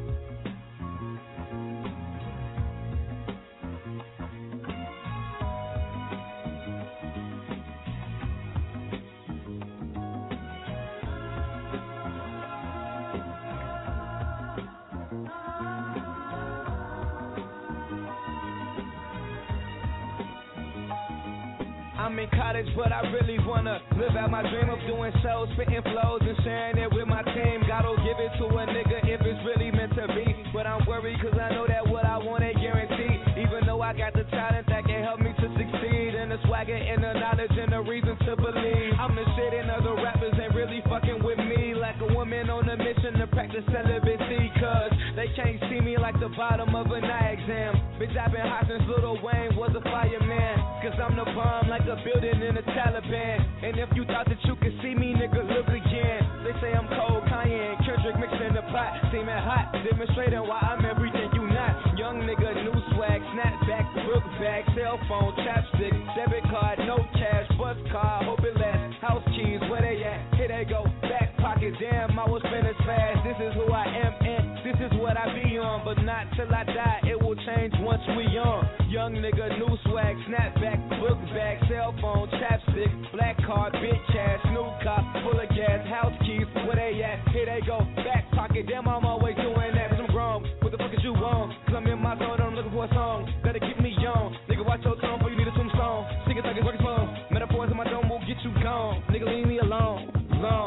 I'm in college, but I really wanna live out my dream of doing shows, spitting flows, and sharing it with my team. Gotta give it to a nigga if it's really meant to be. But I'm worried cause I know that what I want ain't guaranteed. Even though I got the talent that can help me to succeed, and the swagger and the knowledge and the reason to believe. I'm the shit and other rappers ain't really fucking with me. Like a woman on a mission to practice celibacy. Cause they can't see me like the bottom of an eye exam. Bitch, I've been hot since Lil Wayne was a fireman. Cause I'm the bomb like a building in the Taliban. And if you thought that you could see me, nigga, look again. They say I'm cold, Kanye and Kendrick mixed in the pot. Seeming hot, demonstrating why I'm everything you not. Young nigga, new swag, snapback, book bag, cell phone, chapstick, debit card, no cash, bus car, hope it lasts. House keys, where they at? Here they go, back pocket, damn, I was finished fast. This is who I am and this is what I be on. But not till I die, it will change once we on. Young nigga, new swag, snapback, book bag, cell phone, chapstick, black card, big cash, new cop, full of gas, house keys, where they at? Here they go, back pocket, damn, I'm always doing that, bitch, I'm grown. What the fuck is you on? Cause I'm in my zone, I'm looking for a song, gotta keep me young. Nigga, watch your tone, before you need a tombstone. Sing it like it's working phone. Metaphors in my dome will get you gone. Nigga, leave me alone, alone.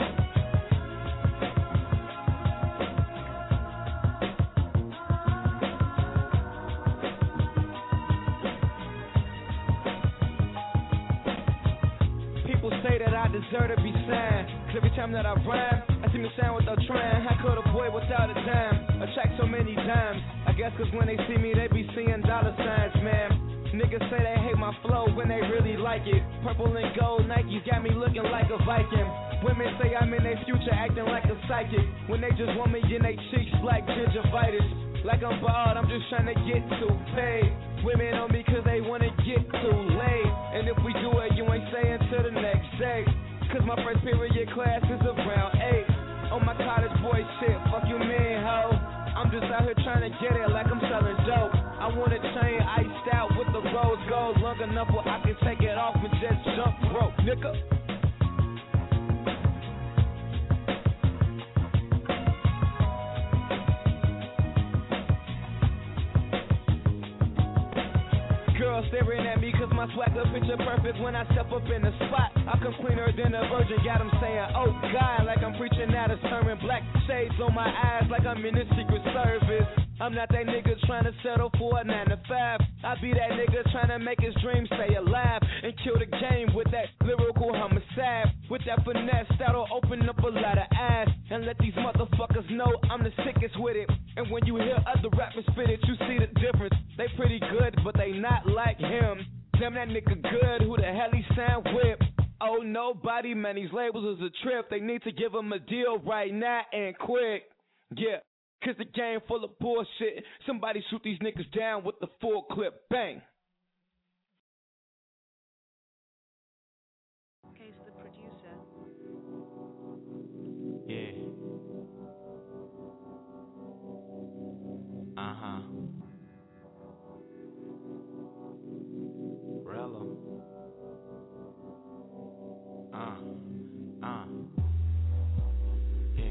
Say that I deserve to be signed. Cause every time that I rhyme, I seem to sound without trying. How could a boy without a dime attract so many dimes? I guess cause when they see me, they be seeing dollar signs, man. Niggas say they hate my flow when they really like it. Purple and gold Nikes got me looking like a Viking. Women say I'm in their future acting like a psychic, when they just want me in their cheeks like gingivitis. Like I'm bald, I'm just trying to get too paid. Women on me cause they wanna get too late. And if we do it, you ain't staying till the next day. Cause my first period class is around eight. On my college boy shit, fuck you mean, ho. I'm just out here trying to get it like I'm selling dope. I want a chain iced out with the rose gold, long enough where I can take it off and just jump rope, nigga. Girl staring at me cause my swagger picture perfect when I step up in the spot. I come cleaner than a virgin, got them saying, oh God, like I'm preaching at a sermon. Black shades on my eyes like I'm in the Secret Service. I'm not that nigga trying to settle for a nine to five. I be that nigga trying to make his dreams stay alive and kill the game with that lyrical homicide. With that finesse that'll open up a lot of eyes and let these motherfuckers know I'm the sickest with it. And when you hear other rappers spit it, you see the difference. They pretty good, but they not like him. Damn, that nigga good, who the hell he sound with? Oh, nobody, man, these labels is a trip. They need to give him a deal right now and quick. Yeah, cause the game full of bullshit. Somebody shoot these niggas down with the full clip, bang. Case the producer. Yeah. Uh-huh. Rello. Uh, uh. Yeah.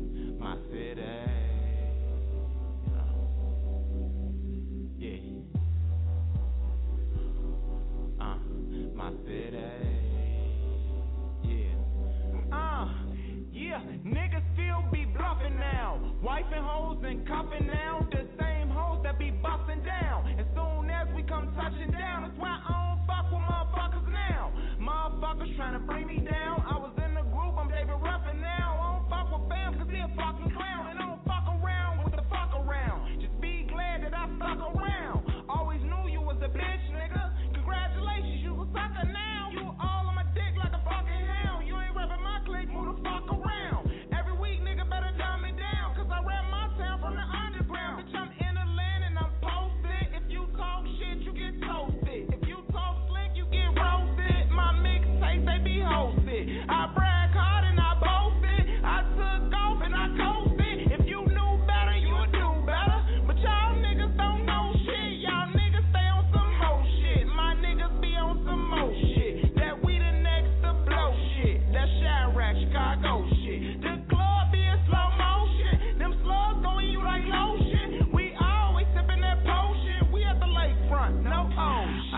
My city. Uh. Yeah.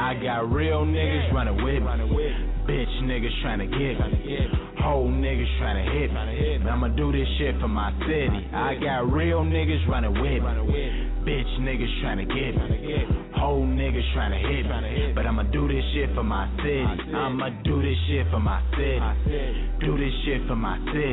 I got real niggas running with me. Bitch niggas tryna get me. Whole niggas tryna hit me. But I'ma do this shit for my city. I got real niggas running with me. Bitch niggas tryna get me. Whole niggas tryna hit me. But I'ma do this shit for my city. I'ma do this shit for my city. Do this shit for my city.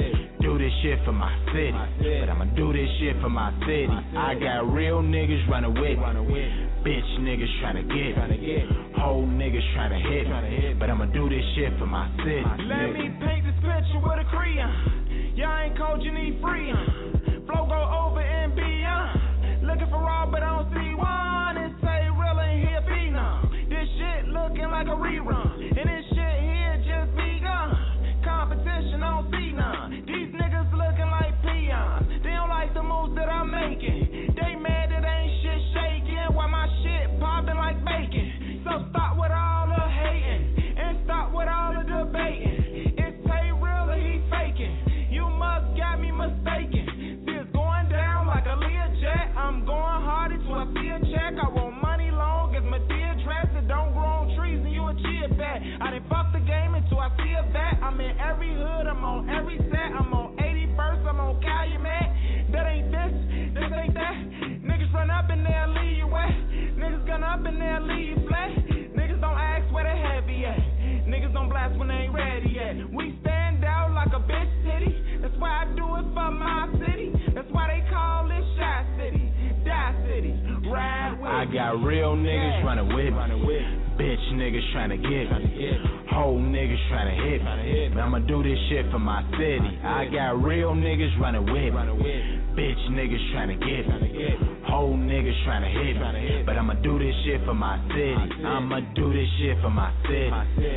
Do this shit for my city. But I'ma do this shit for my city. I got real niggas running with me. Bitch niggas tryna get me. Whole niggas tryna hit me. But I'ma do this shit for my city. Let me paint this picture with a crayon. Y'all ain't cold, you need freedom. Flow go over and beyond. Looking for raw, but I don't see one. And say real and here be none. This shit looking like a rerun. And this shit here just begun. Competition, I don't see none. These niggas looking like peons. They don't like the moves that I'm making. They mad that ain't shit shaking. While my shit popping like bacon. So stop with all the hating. And stop with all the debating. It's Tay real or he faking. You must got me mistaken. This going down like a Learjet. I'm going hard until I see a check. I want money long as my dear dress. It don't grow on trees and you a chia pet. I done fuck the game until I see a vet. I'm in every hood, I'm on every set. I'm on eighty-first, I'm on Calumet. That ain't this, this ain't that. Niggas run up in there, leave you wet. Niggas gun up in there, leave you flat. Niggas don't ask where the heavy at. Niggas don't blast when they ain't ready yet. We stand out like a bitch city. That's why I do it for my city. That's why they call it Shy City, Die City, Ride with. I got real niggas yeah. running with me. Bitch niggas tryna get me. Whole niggas tryna hit me. But I'ma do this shit for my city. I got real niggas running with me. Bitch niggas tryna get me. Whole niggas tryna hit me. But I'ma do this shit for my city. I'ma do this shit for my city.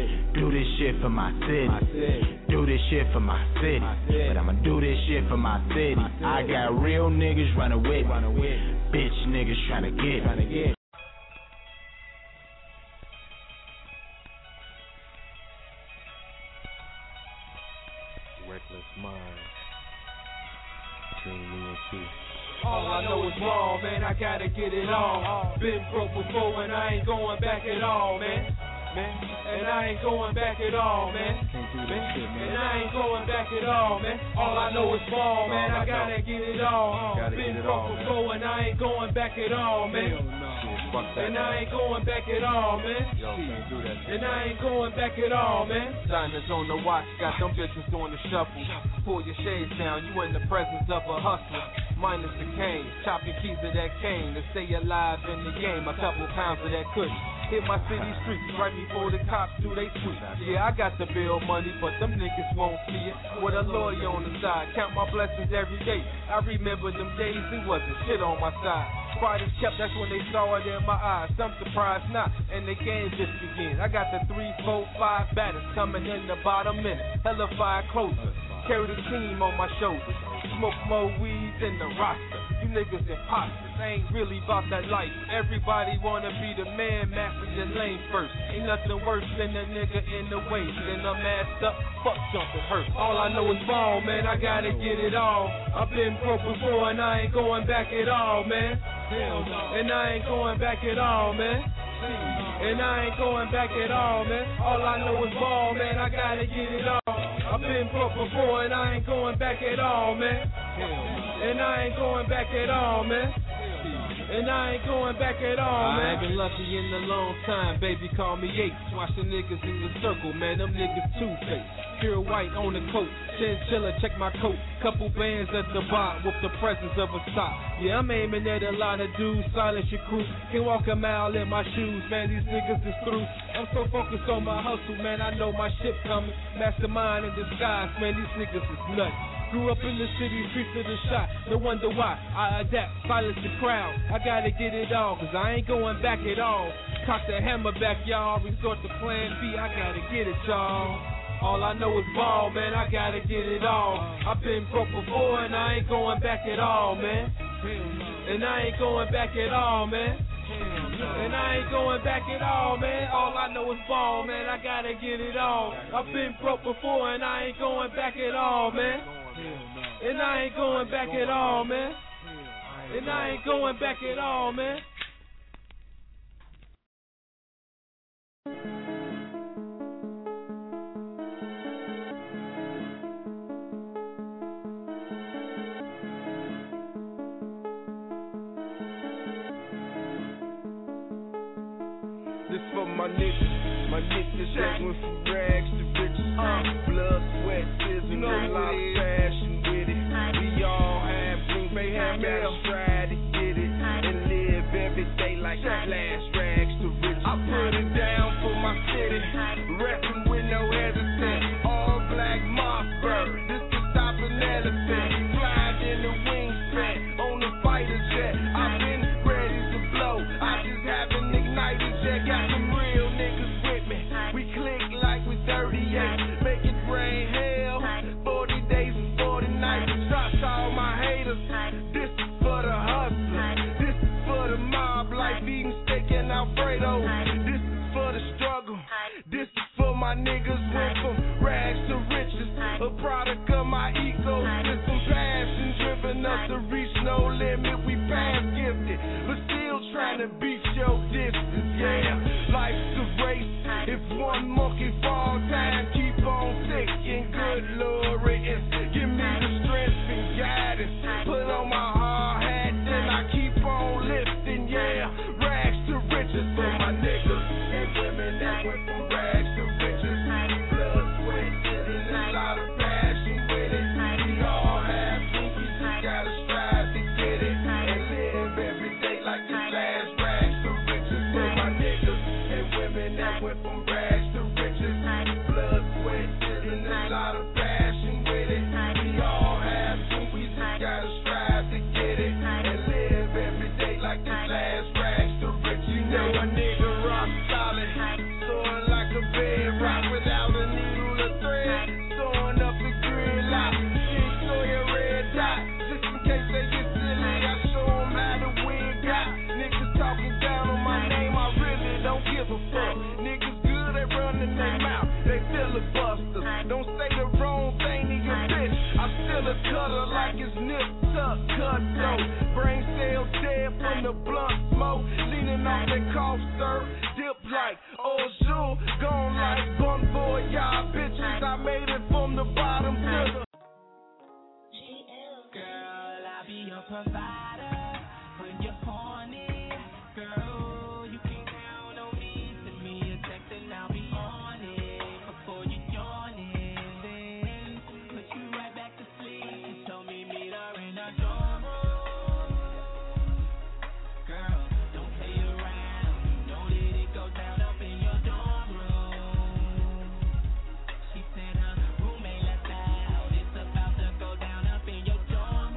Do this shit for my city. Do this shit for my city. But I'ma do this shit for my city. I got real niggas running with me. Bitch niggas tryna get me. Reckless mind between me and you. All I know is wrong, man, I gotta get it on. Been broke before and I ain't going back at all, man. Man, and I ain't going back at all, man. And I ain't going back at all, man. All I know is ball, man, I gotta get it on. Been broke before and I ain't going back at all, man. And I ain't going back at all, man. And I ain't going back at all, man. Diners on the watch, got them bitches doing the shuffle. Pull your shades down, you in the presence of a hustler. Minus the cane, chop your keys of that cane to stay alive in the game. A couple pounds of that cushion. Hit my city streets right before the cops do they sweep. Yeah, I got the bill money, but them niggas won't see it. With a lawyer on the side, count my blessings every day. I remember them days, it wasn't shit on my side. Pride is kept, that's when they saw it in my eyes. I'm surprised not, and the game just begins. I got the three, four, five batters coming in about a minute. Hella fire closer, carry the team on my shoulders. Smoke more weed than the roster. You niggas imposters, ain't really about that life. Everybody wanna be the man, master your lane first. Ain't nothing worse than a nigga in the way. Then I'm assed up, fuck jumping hurt. All I know is ball, man, I gotta get it all. I've been broke before and I ain't going back at all, man. And I ain't going back at all, man. And I ain't going back at all, man. All I know is ball, man, I gotta get it all. I've been broke before and I ain't going back at all, man. And I ain't going back at all, man. And I ain't going back at all, man. I ain't been lucky in a long time, baby, call me Yates. Watch the niggas in the circle, man, them niggas two-faced. Pure white on the coat, chinchilla, check my coat. Couple bands at the bar with the presence of a sock. Yeah, I'm aiming at a lot of dudes, silence your crew. Can walk a mile in my shoes, man, these niggas is through. I'm so focused on my hustle, man, I know my shit coming. Mastermind in disguise, man, these niggas is nuts. Grew up in the city, streets of the shot. No wonder why I adapt, silence the crowd. I gotta get it all, cause I ain't going back at all. Cock the hammer back, y'all. Resort to plan B, I gotta get it, y'all. All I know is ball, man, I gotta get it all. I've been broke before and I ain't going back at all, man. And I ain't going back at all, man. And I ain't going back at all, man. All I know is ball, man, I gotta get it all. I've been broke before and I ain't going back at all, man. And I ain't going back at all, man. And I ain't going back at all, man. This for my niggas, my niggas that went from rags to riches. Uh, blood, sweat, tears, and a lot of passion with it. We all have dreams, may have gotta strive to get it and live every day like last rags to riches. I put it down for my city, rapping with no hesitation. All black Mossberg, this is stop an elephant. Flying in the wingspan on the fighter jet. I've been ready to blow, I just haven't ignited yet. Got some real niggas with me. We click like we thirty-eight, make it rain hell. forty days and forty nights. Shots to all my haters. This is for the hustler. This is for the mob life, eating steak and Alfredo. This is for the struggle. This is for my niggas went from rags to riches. A product of my ecosystem. Passion driven us to reach no limit. We past gifted, but still trying to beat your distance. Yeah, life's a race. If one monkey fall, time keep on ticking. Good Lord, riddance. Give me the strength and guidance. Put on my hard hat, then I keep on lifting. Yeah, rags to riches for my niggas and women that went from rags to riches. Blood, sweat, and a lot of passion with it. We all have dreams, we just gotta strive to get it and live every day like this last rags to riches for my niggas and women that went from rags to riches. Blood, sweat, and a lot of passion with it. We all have dreams, we just gotta strive to get it and live every day like this last rags to riches. You know a nigga rock solid, soaring like a bedrock without a needle or thread. Sewing up the gridlock, King Sawyer red dot. Just in case they get silly, I show them how the win got. Niggas talking down on my name, I really don't give a fuck. Niggas good at running their mouth, they filibusters. Don't say the wrong thing to your bitch, I still a cutter like it's nip tuck cut though. Brain cell dead from the blunt smoke, leaning off that cough sir. Dip like old shoe, gone like bun boy, y'all bitches. I made it from the bottom to the Girl, I'll be your provider when you're horny. Girl, you can count on me. Send me a text and I'll be on it before you yawn it. Then put you right back to sleep. You told me meet her in a dorm room. Girl, don't play around. You know that it goes down up in your dorm room. She said her roommate left out. It's about to go down up in your dorm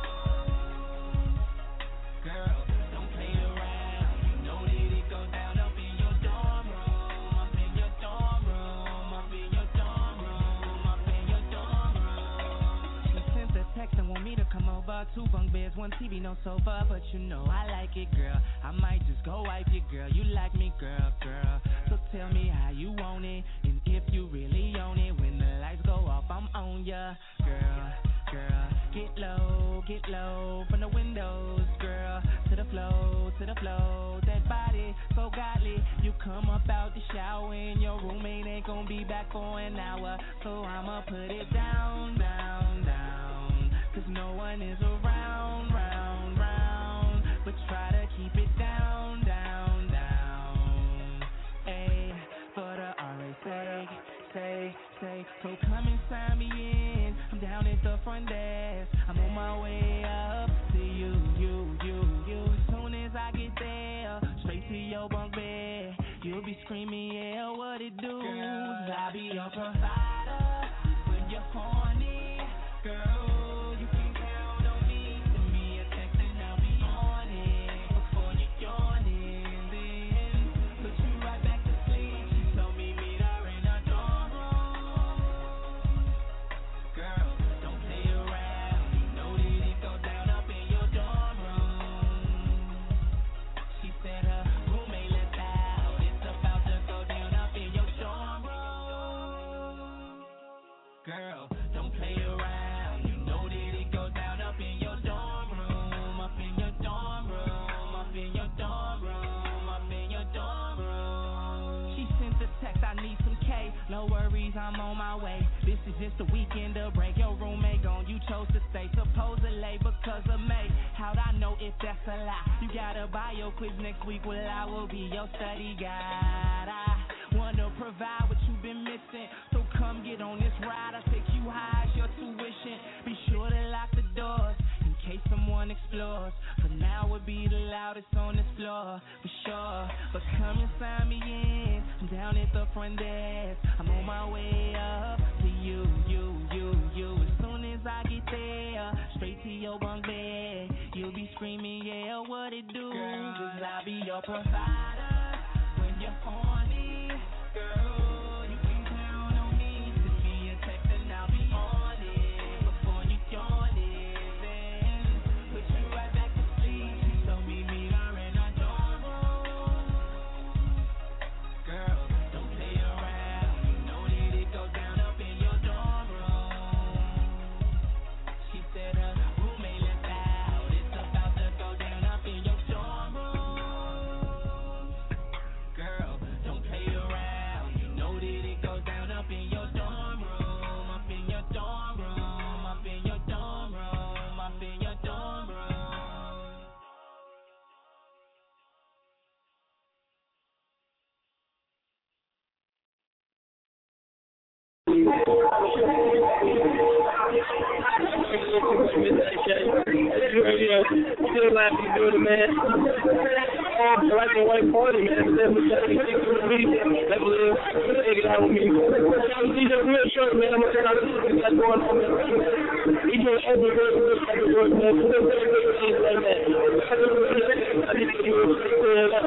room. Girl, don't play around. You know that it goes down up in your dorm room. Up in your dorm room. Up in your dorm room. Up in your dorm room. She sent a text and want me to come over. Two bunk beds, one T V, no sofa. But you know I like it, girl. I might just go wipe you, girl. You like me, girl, girl. So tell me how you want it. And if you really own it. When the lights go off, I'm on ya. Girl, girl, get low, get low. From the windows, girl, to the flow, to the flow. That body, so godly. You come up out the shower and your roommate ain't gonna be back for an hour. So I'ma put it down, down, down. Cause no one is around, round, round. But try to keep it down, down, down. Ayy, for the R A sake, say, say. So come and sign me in. I'm down at the front desk. I'm on my way up to you, you, you, you. As soon as I get there, straight to your bunk bed. You'll be screaming, yeah, what it do? Girl, I'll be your provider when you're horny. Girl, you can count on me. Send me a text and I'll be on it before you yawn it. Then put you right back to sleep. She told me meet her in a dorm room. Girl, don't play around. You know that it go down up in your dorm room. She said her roommate left out. It's about to go down up in your dorm room. Girl, don't play around. You know that it go down up in your dorm room. Up in your dorm room. Up in your dorm room. Up in your dorm room. She sent the text, I need some K. No worries, I'm on my way. This is just a weekend to break. Your roommate gone, you chose to stay. Supposedly because of May. How'd I know if that's a lie? You got a bio quiz next week. Well, I will be your study guide. I wanna provide what you've been missing. So come get on this ride. I'll take you high as your tuition. Be sure to lock the doors in case someone explores. For now, we'll be the loudest on this floor, for sure. But come and sign me in. I'm down at the front desk. I'm on my way up to you, you, you, you. As soon as I get there, straight to your bunk bed. You'll be screaming, yeah, what it do? Cause I'll be your provider when you're horny, girl. You can count on me. Send me a text and I'll be on it before you yawn it. Then put you right back to sleep. So meet me there in our dorm room. Girl, don't play around. You know that it goes down up in your dorm room. She said her roommate left out. It's about to go down up in your dorm room. Girl, don't play around. You know that it goes down up in your dorm room. Up in your dorm room. Up in your dorm room. Up in your dorm room. Still like you doing it, man. I like the white party, man. That's what that is. Take it out with me. He's a real short, man. I'm going to turn out this thing that's going on. He's doing every great work like a work, man. He's doing very great things like that. I need to give you a clear it up.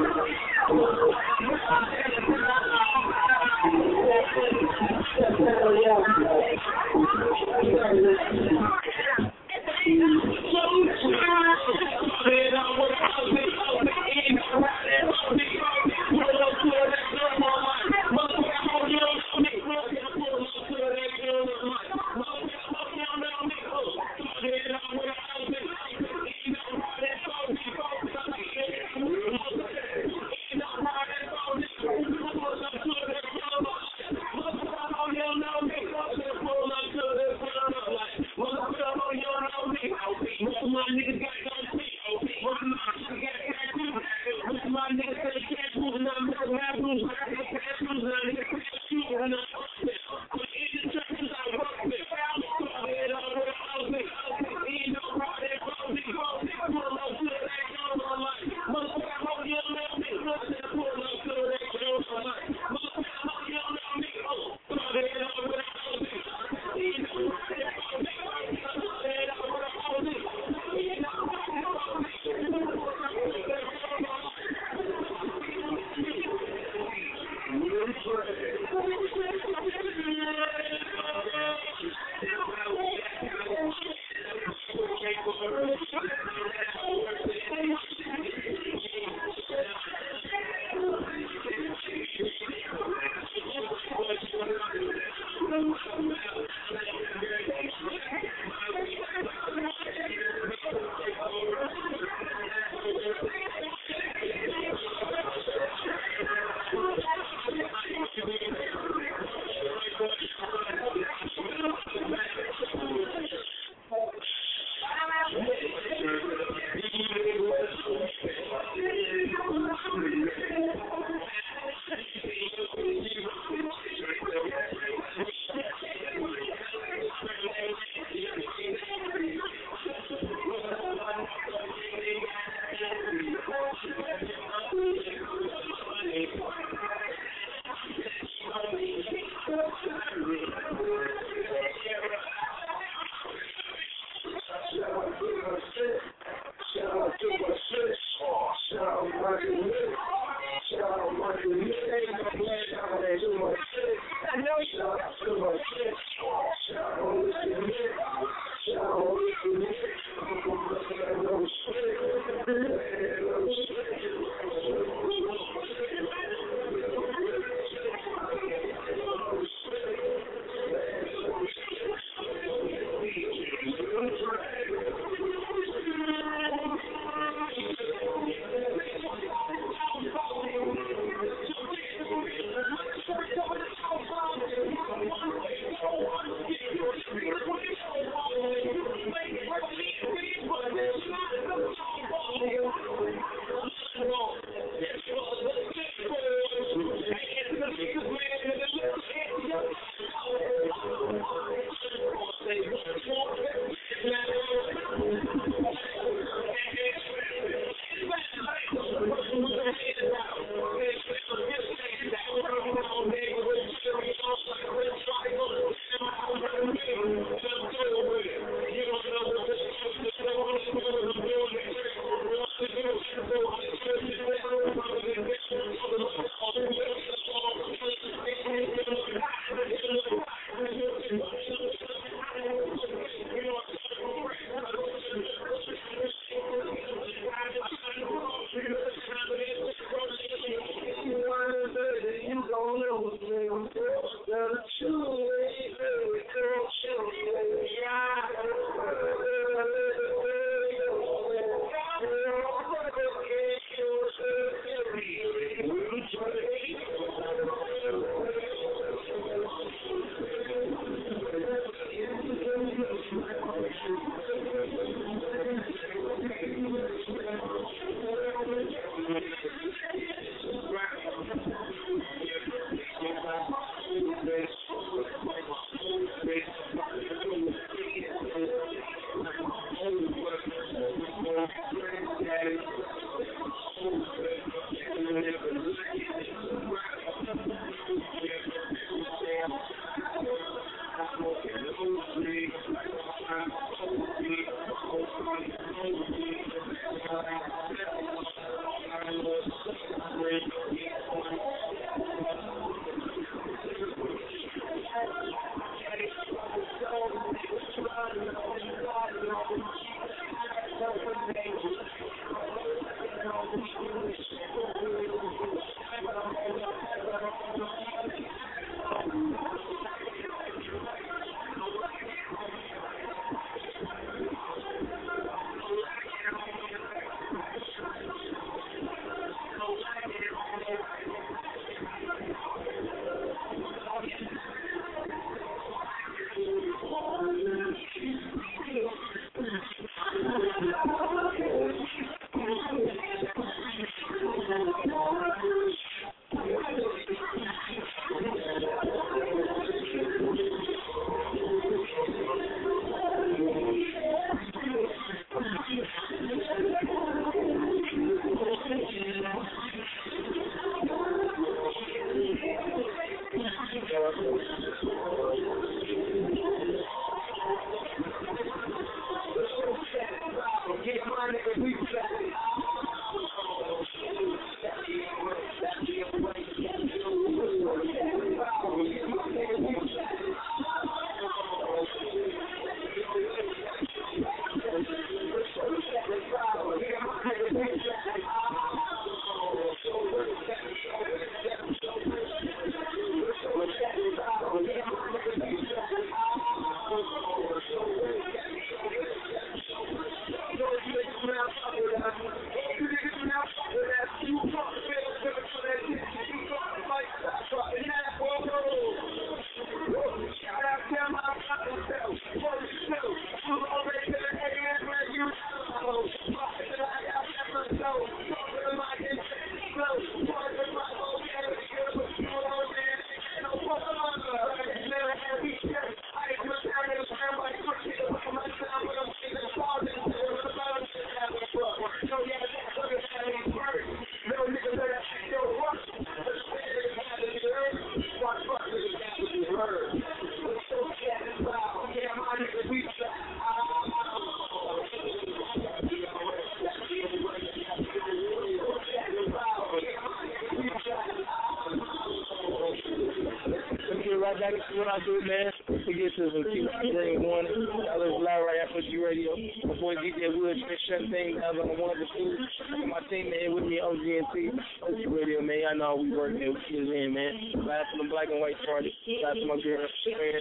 What I do, man, we get to some T Y Green one. I live live right after G Radio. My boy D J Wood, Trent shutting things down on the one of the two. My team man with me, O G and T, O G Radio, man. I know we work there. We get it in, man. Live from the Black and White Party. Live from my girl, friends,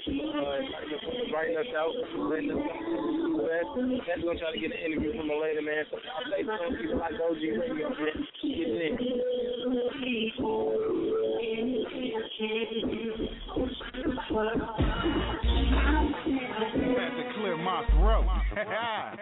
uh, writing us out. Letting us know. That's going to try to get an interview from her later, man. So I'll say some people like O G Radio, man. Get it in. Had to clear my throat. Yeah.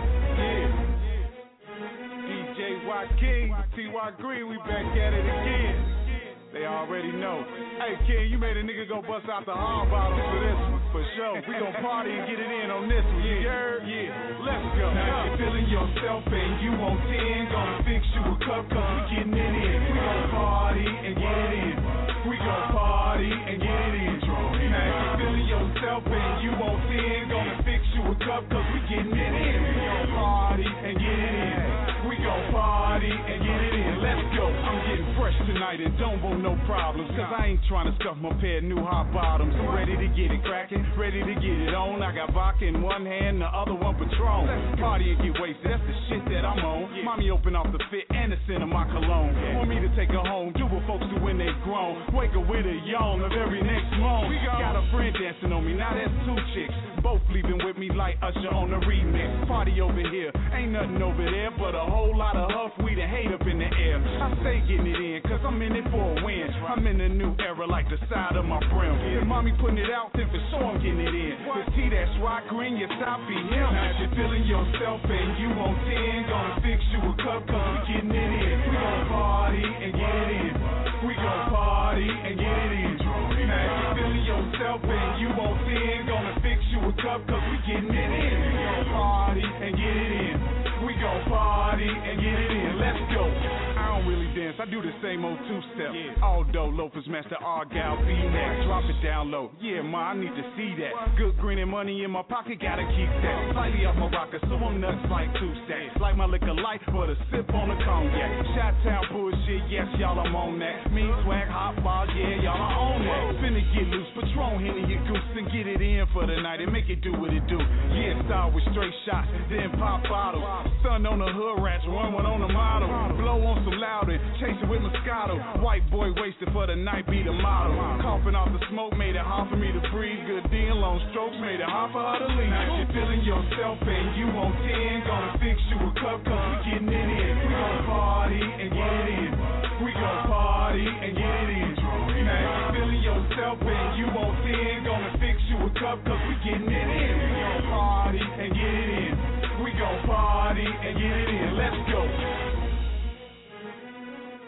D J Y King, T Y Green, we back at it again. They already know. Hey, King, you made a nigga go bust out the hard bottle for this one, for sure. We gon' party and get it in on this one, you heard? Yeah, let's go. Now you're feeling yourself and you on ten, gonna fix you a cup cause we getting it in. We gon' party and get it in. We gon' party and get it in. Now you're feeling yourself and you on ten, gonna fix you a cup cause we getting it in. We gon' party and get it in. We gon' party and get it in. Let's go. I'm getting fresh tonight and don't want no problems, cause I ain't trying to stuff my pair of new hot bottoms. I'm ready to get it crackin', ready to get it on. I got vodka in one hand, the other one Patron. Let's party and get wasted, that's the shit that I'm on. Mommy open off the fit and the scent of my cologne. Want me to take her home, do what folks do when they grown. Wake her with a yawn of every next moan. Got a friend dancing on me, now that's two chicks. Both leaving with me like Usher on the remix. Party over here, ain't nothing over there but a whole lot of huff, weed and hate up in the air. I say getting it in, cause I'm in it for a win. I'm in a new era like the side of my brim. If mommy putting it out, then for sure I'm getting it in. With T, that's why Green, yes, I'll be him. Now you're feeling yourself and you on ten, gonna fix you a cup cause we getting it in. We gon' party and get it in. We gon' party and get it in. Now you're feeling yourself and you on ten, gonna fix you a cup cause we getting it in. We gon' party and get it in. We gon' party and get it in. Let's go. I don't really dance, I do the same old two-step. Yeah. Aldo, Loafers, Master Argyle, B-Max, drop it down low. Yeah, ma, I need to see that. Good green and money in my pocket, gotta keep that. Slightly off my rocker, so I'm nuts like two-stacks. Like my liquor light, but a sip on the cognac. Shot-town bullshit, yes, y'all, I'm on that. Mean swag, hot ball, yeah, y'all, I own that. Finna get loose, Patron, Henny, your goose, and get it in for the night and make it do what it do. Yeah, start with straight shots, then pop bottles. Sun on the hood ratch, one one on the model. Blow on some loud and chase it with Moscato. White boy wasted for the night, be the model. Coughing off the smoke made it hard for me to breathe. Good deal, long strokes made it hard for her to leave. Now you're feeling yourself and you on ten, gonna fix you a cup cause we getting it in. We gon' party and get it in. We gon' party and get it in. Now you're feeling yourself and you on ten, gonna fix you a cup cause we getting it in. We gon' party and get it in. We gon' party and get it in. Let's go.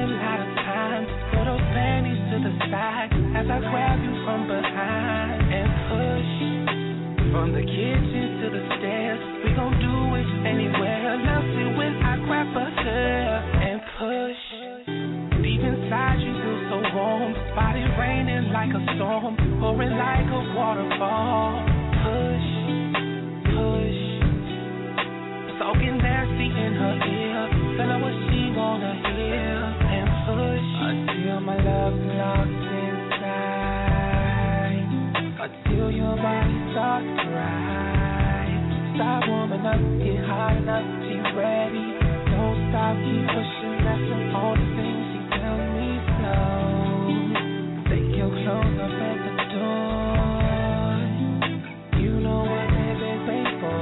a lot of time. Put those panties to the side as I grab you from behind and push. From the kitchen to the stairs, we gon' do it anywhere. Now see when I grab her hair and push. Deep inside you feel so warm, body raining like a storm, pouring like a waterfall. Push, push, soaking nasty in her ear, tell her what she wanna hear and push until my love's lost inside, until your body starts to rise. Stop warming up, get hot enough, she ready. Don't stop, keep pushing, that's all the things she tell me slow. Take your clothes up at the door. You know what baby's wait for.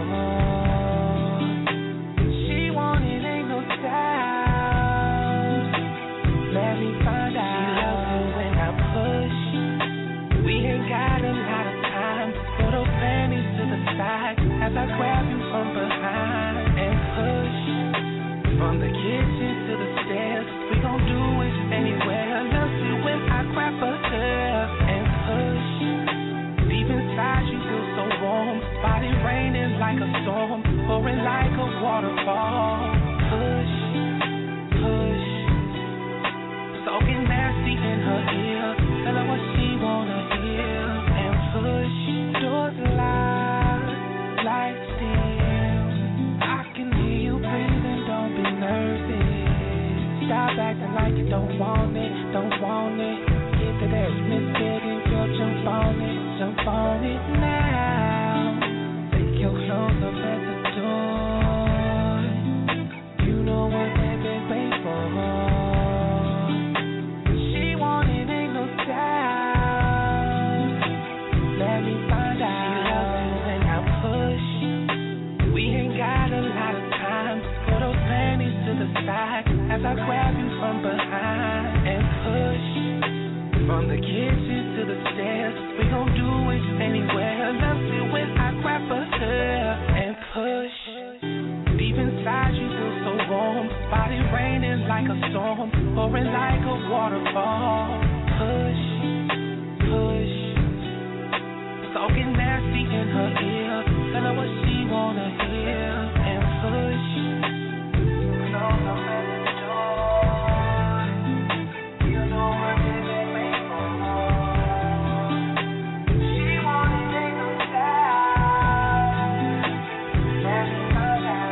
She want it, ain't no doubt. Let me find out. She loves it when I push. We ain't got a lot of time. Put those panties to the side as I grab you from behind and push. From the kitchen to the stairs, we gon' do it anywhere. Love you when I grab her hair and push. Deep inside you feel so warm, body raining like a storm, pouring like a waterfall. Push, push, soaking nasty in her ear, tell her what she wanna hear and push. Doors locked, lights dim, I can hear you breathing, don't be nervous. Stop acting like you don't want it, don't want it. Get to that misfitting, girl, jump on it, jump on it now. Take your clothes up at the door. You know what baby's wait for. She want it, ain't no doubt. Let me find out. She loves it when I push. We ain't got a lot of time. Put those panties to the side as I grab you from behind and push. From the kitchen to the stairs, we gon' do it anywhere. Love it when I grab her hair and push. Deep inside you feel so warm, body raining like a storm, pouring like a waterfall. Push, push, soaking nasty in her ear, tell her what she wanna hear and push. Close up at the door. You know what baby wait for. She want it, ain't no doubt. Let me find out.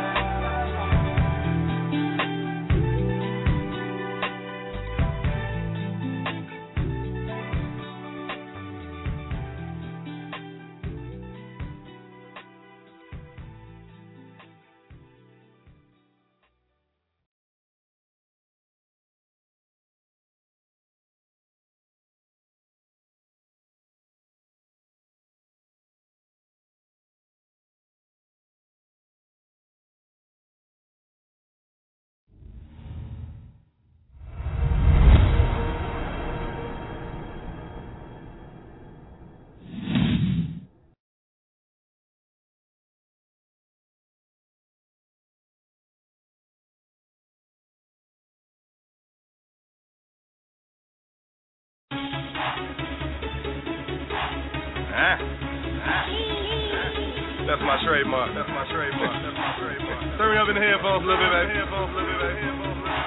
Ah. Ah. That's my trademark. That's my trademark. That's my trademark. Turn me up in the headphones a little bit, baby. Headphones a little bit, baby.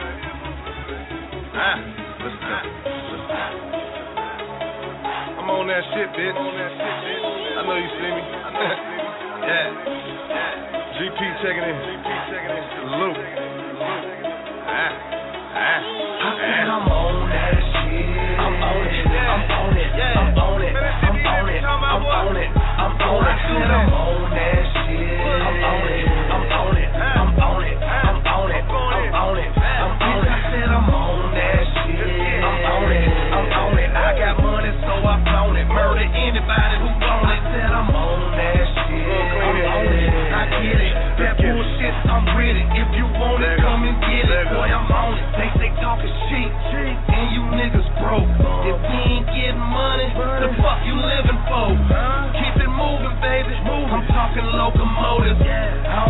Ah. Listen to it. I'm on that shit, bitch. I'm on that shit, bitch. I know you see me. I know you see me. Yeah. Yeah. G P checking in. G P checking in. Salute. Ah. Ah. I said I'm on that shit. I'm on it. I'm on it. I'm on it. I'm on it. I'm on it. I'm on it. I said I'm on that shit. I'm on it. I'm on it. I'm on it. I'm on it. I'm on it. I'm on it. I said I'm on that shit. I'm on it. I'm on it. I got money, so I flown it. Murder anybody who want it. Said I'm on that shit. I'm on it. I get it. That bullshit, I'm with it. If you want it, come and get it. Boy, I'm on it. They say talking shit, and you niggas broke. If we ain't getting money, the fuck you living for? Keep it moving, baby. I'm talking locomotives. I don't fuck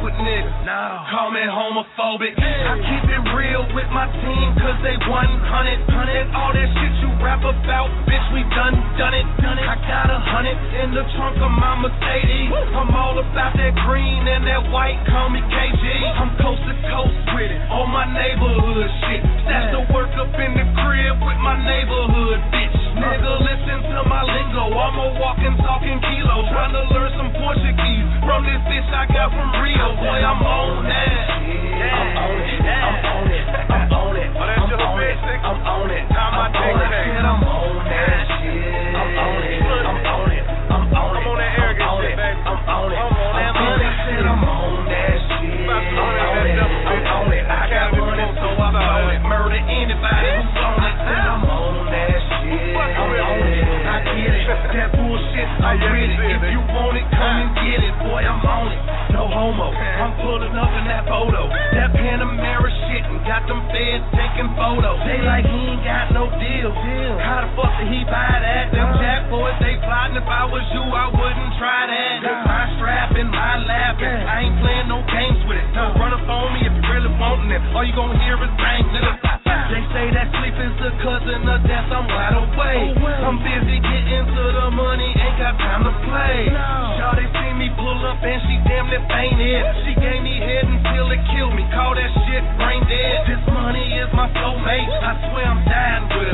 with niggas. No. Call me homophobic. I keep it real with my team, cause they one hundred. And all that shit you rap about, bitch, we done, done it, done it. I got a hundred in the trunk of my Mercedes. I'm all about that green and that white, call me K G. I'm coast to coast with it, all my neighborhood shit. Stash the work up in the crib with my neighborhood bitch. Nigga, listen to my lingo, I'm a walking, talking kilo. Trying to learn some Portuguese from this bitch I got from Rio. Boy, I'm on that. I'm on it, I'm on it, I'm on it. I'm on it, I'm on it. Time I take that. I'm on that shit. I'm on it, I'm on it, I'm on it. I'm on that arrogant shit, baby. I'm on it, I'm on that money. I'm on that shit. I'm on it, I'm on it. I got money, so I'm on it. Murder anybody who's on it. I'm on that shit. I'm on it, I get it. That bullshit, I'm with it. If you want it, come and get it. Boy, I'm on it. No homo. I'm pulling up in that photo. That Panamera shit and got them feds taking photos. They like he ain't got no deal. How the fuck did he buy that? Them jack boys, they plotting. If I was you, I wouldn't try that. That's my strap and my laughing. I ain't playing no games with it. So run up on me if you really wantin' it. All you gon' hear is bang, nigga. They say that sleep is the cousin of death. I'm wide awake. I'm busy getting to the money, ain't got time to play. Y'all they see me pull up and she damn near fainted. She gave me head until it killed me. Call that shit brain dead. This money is my soulmate. I swear I'm dying with it.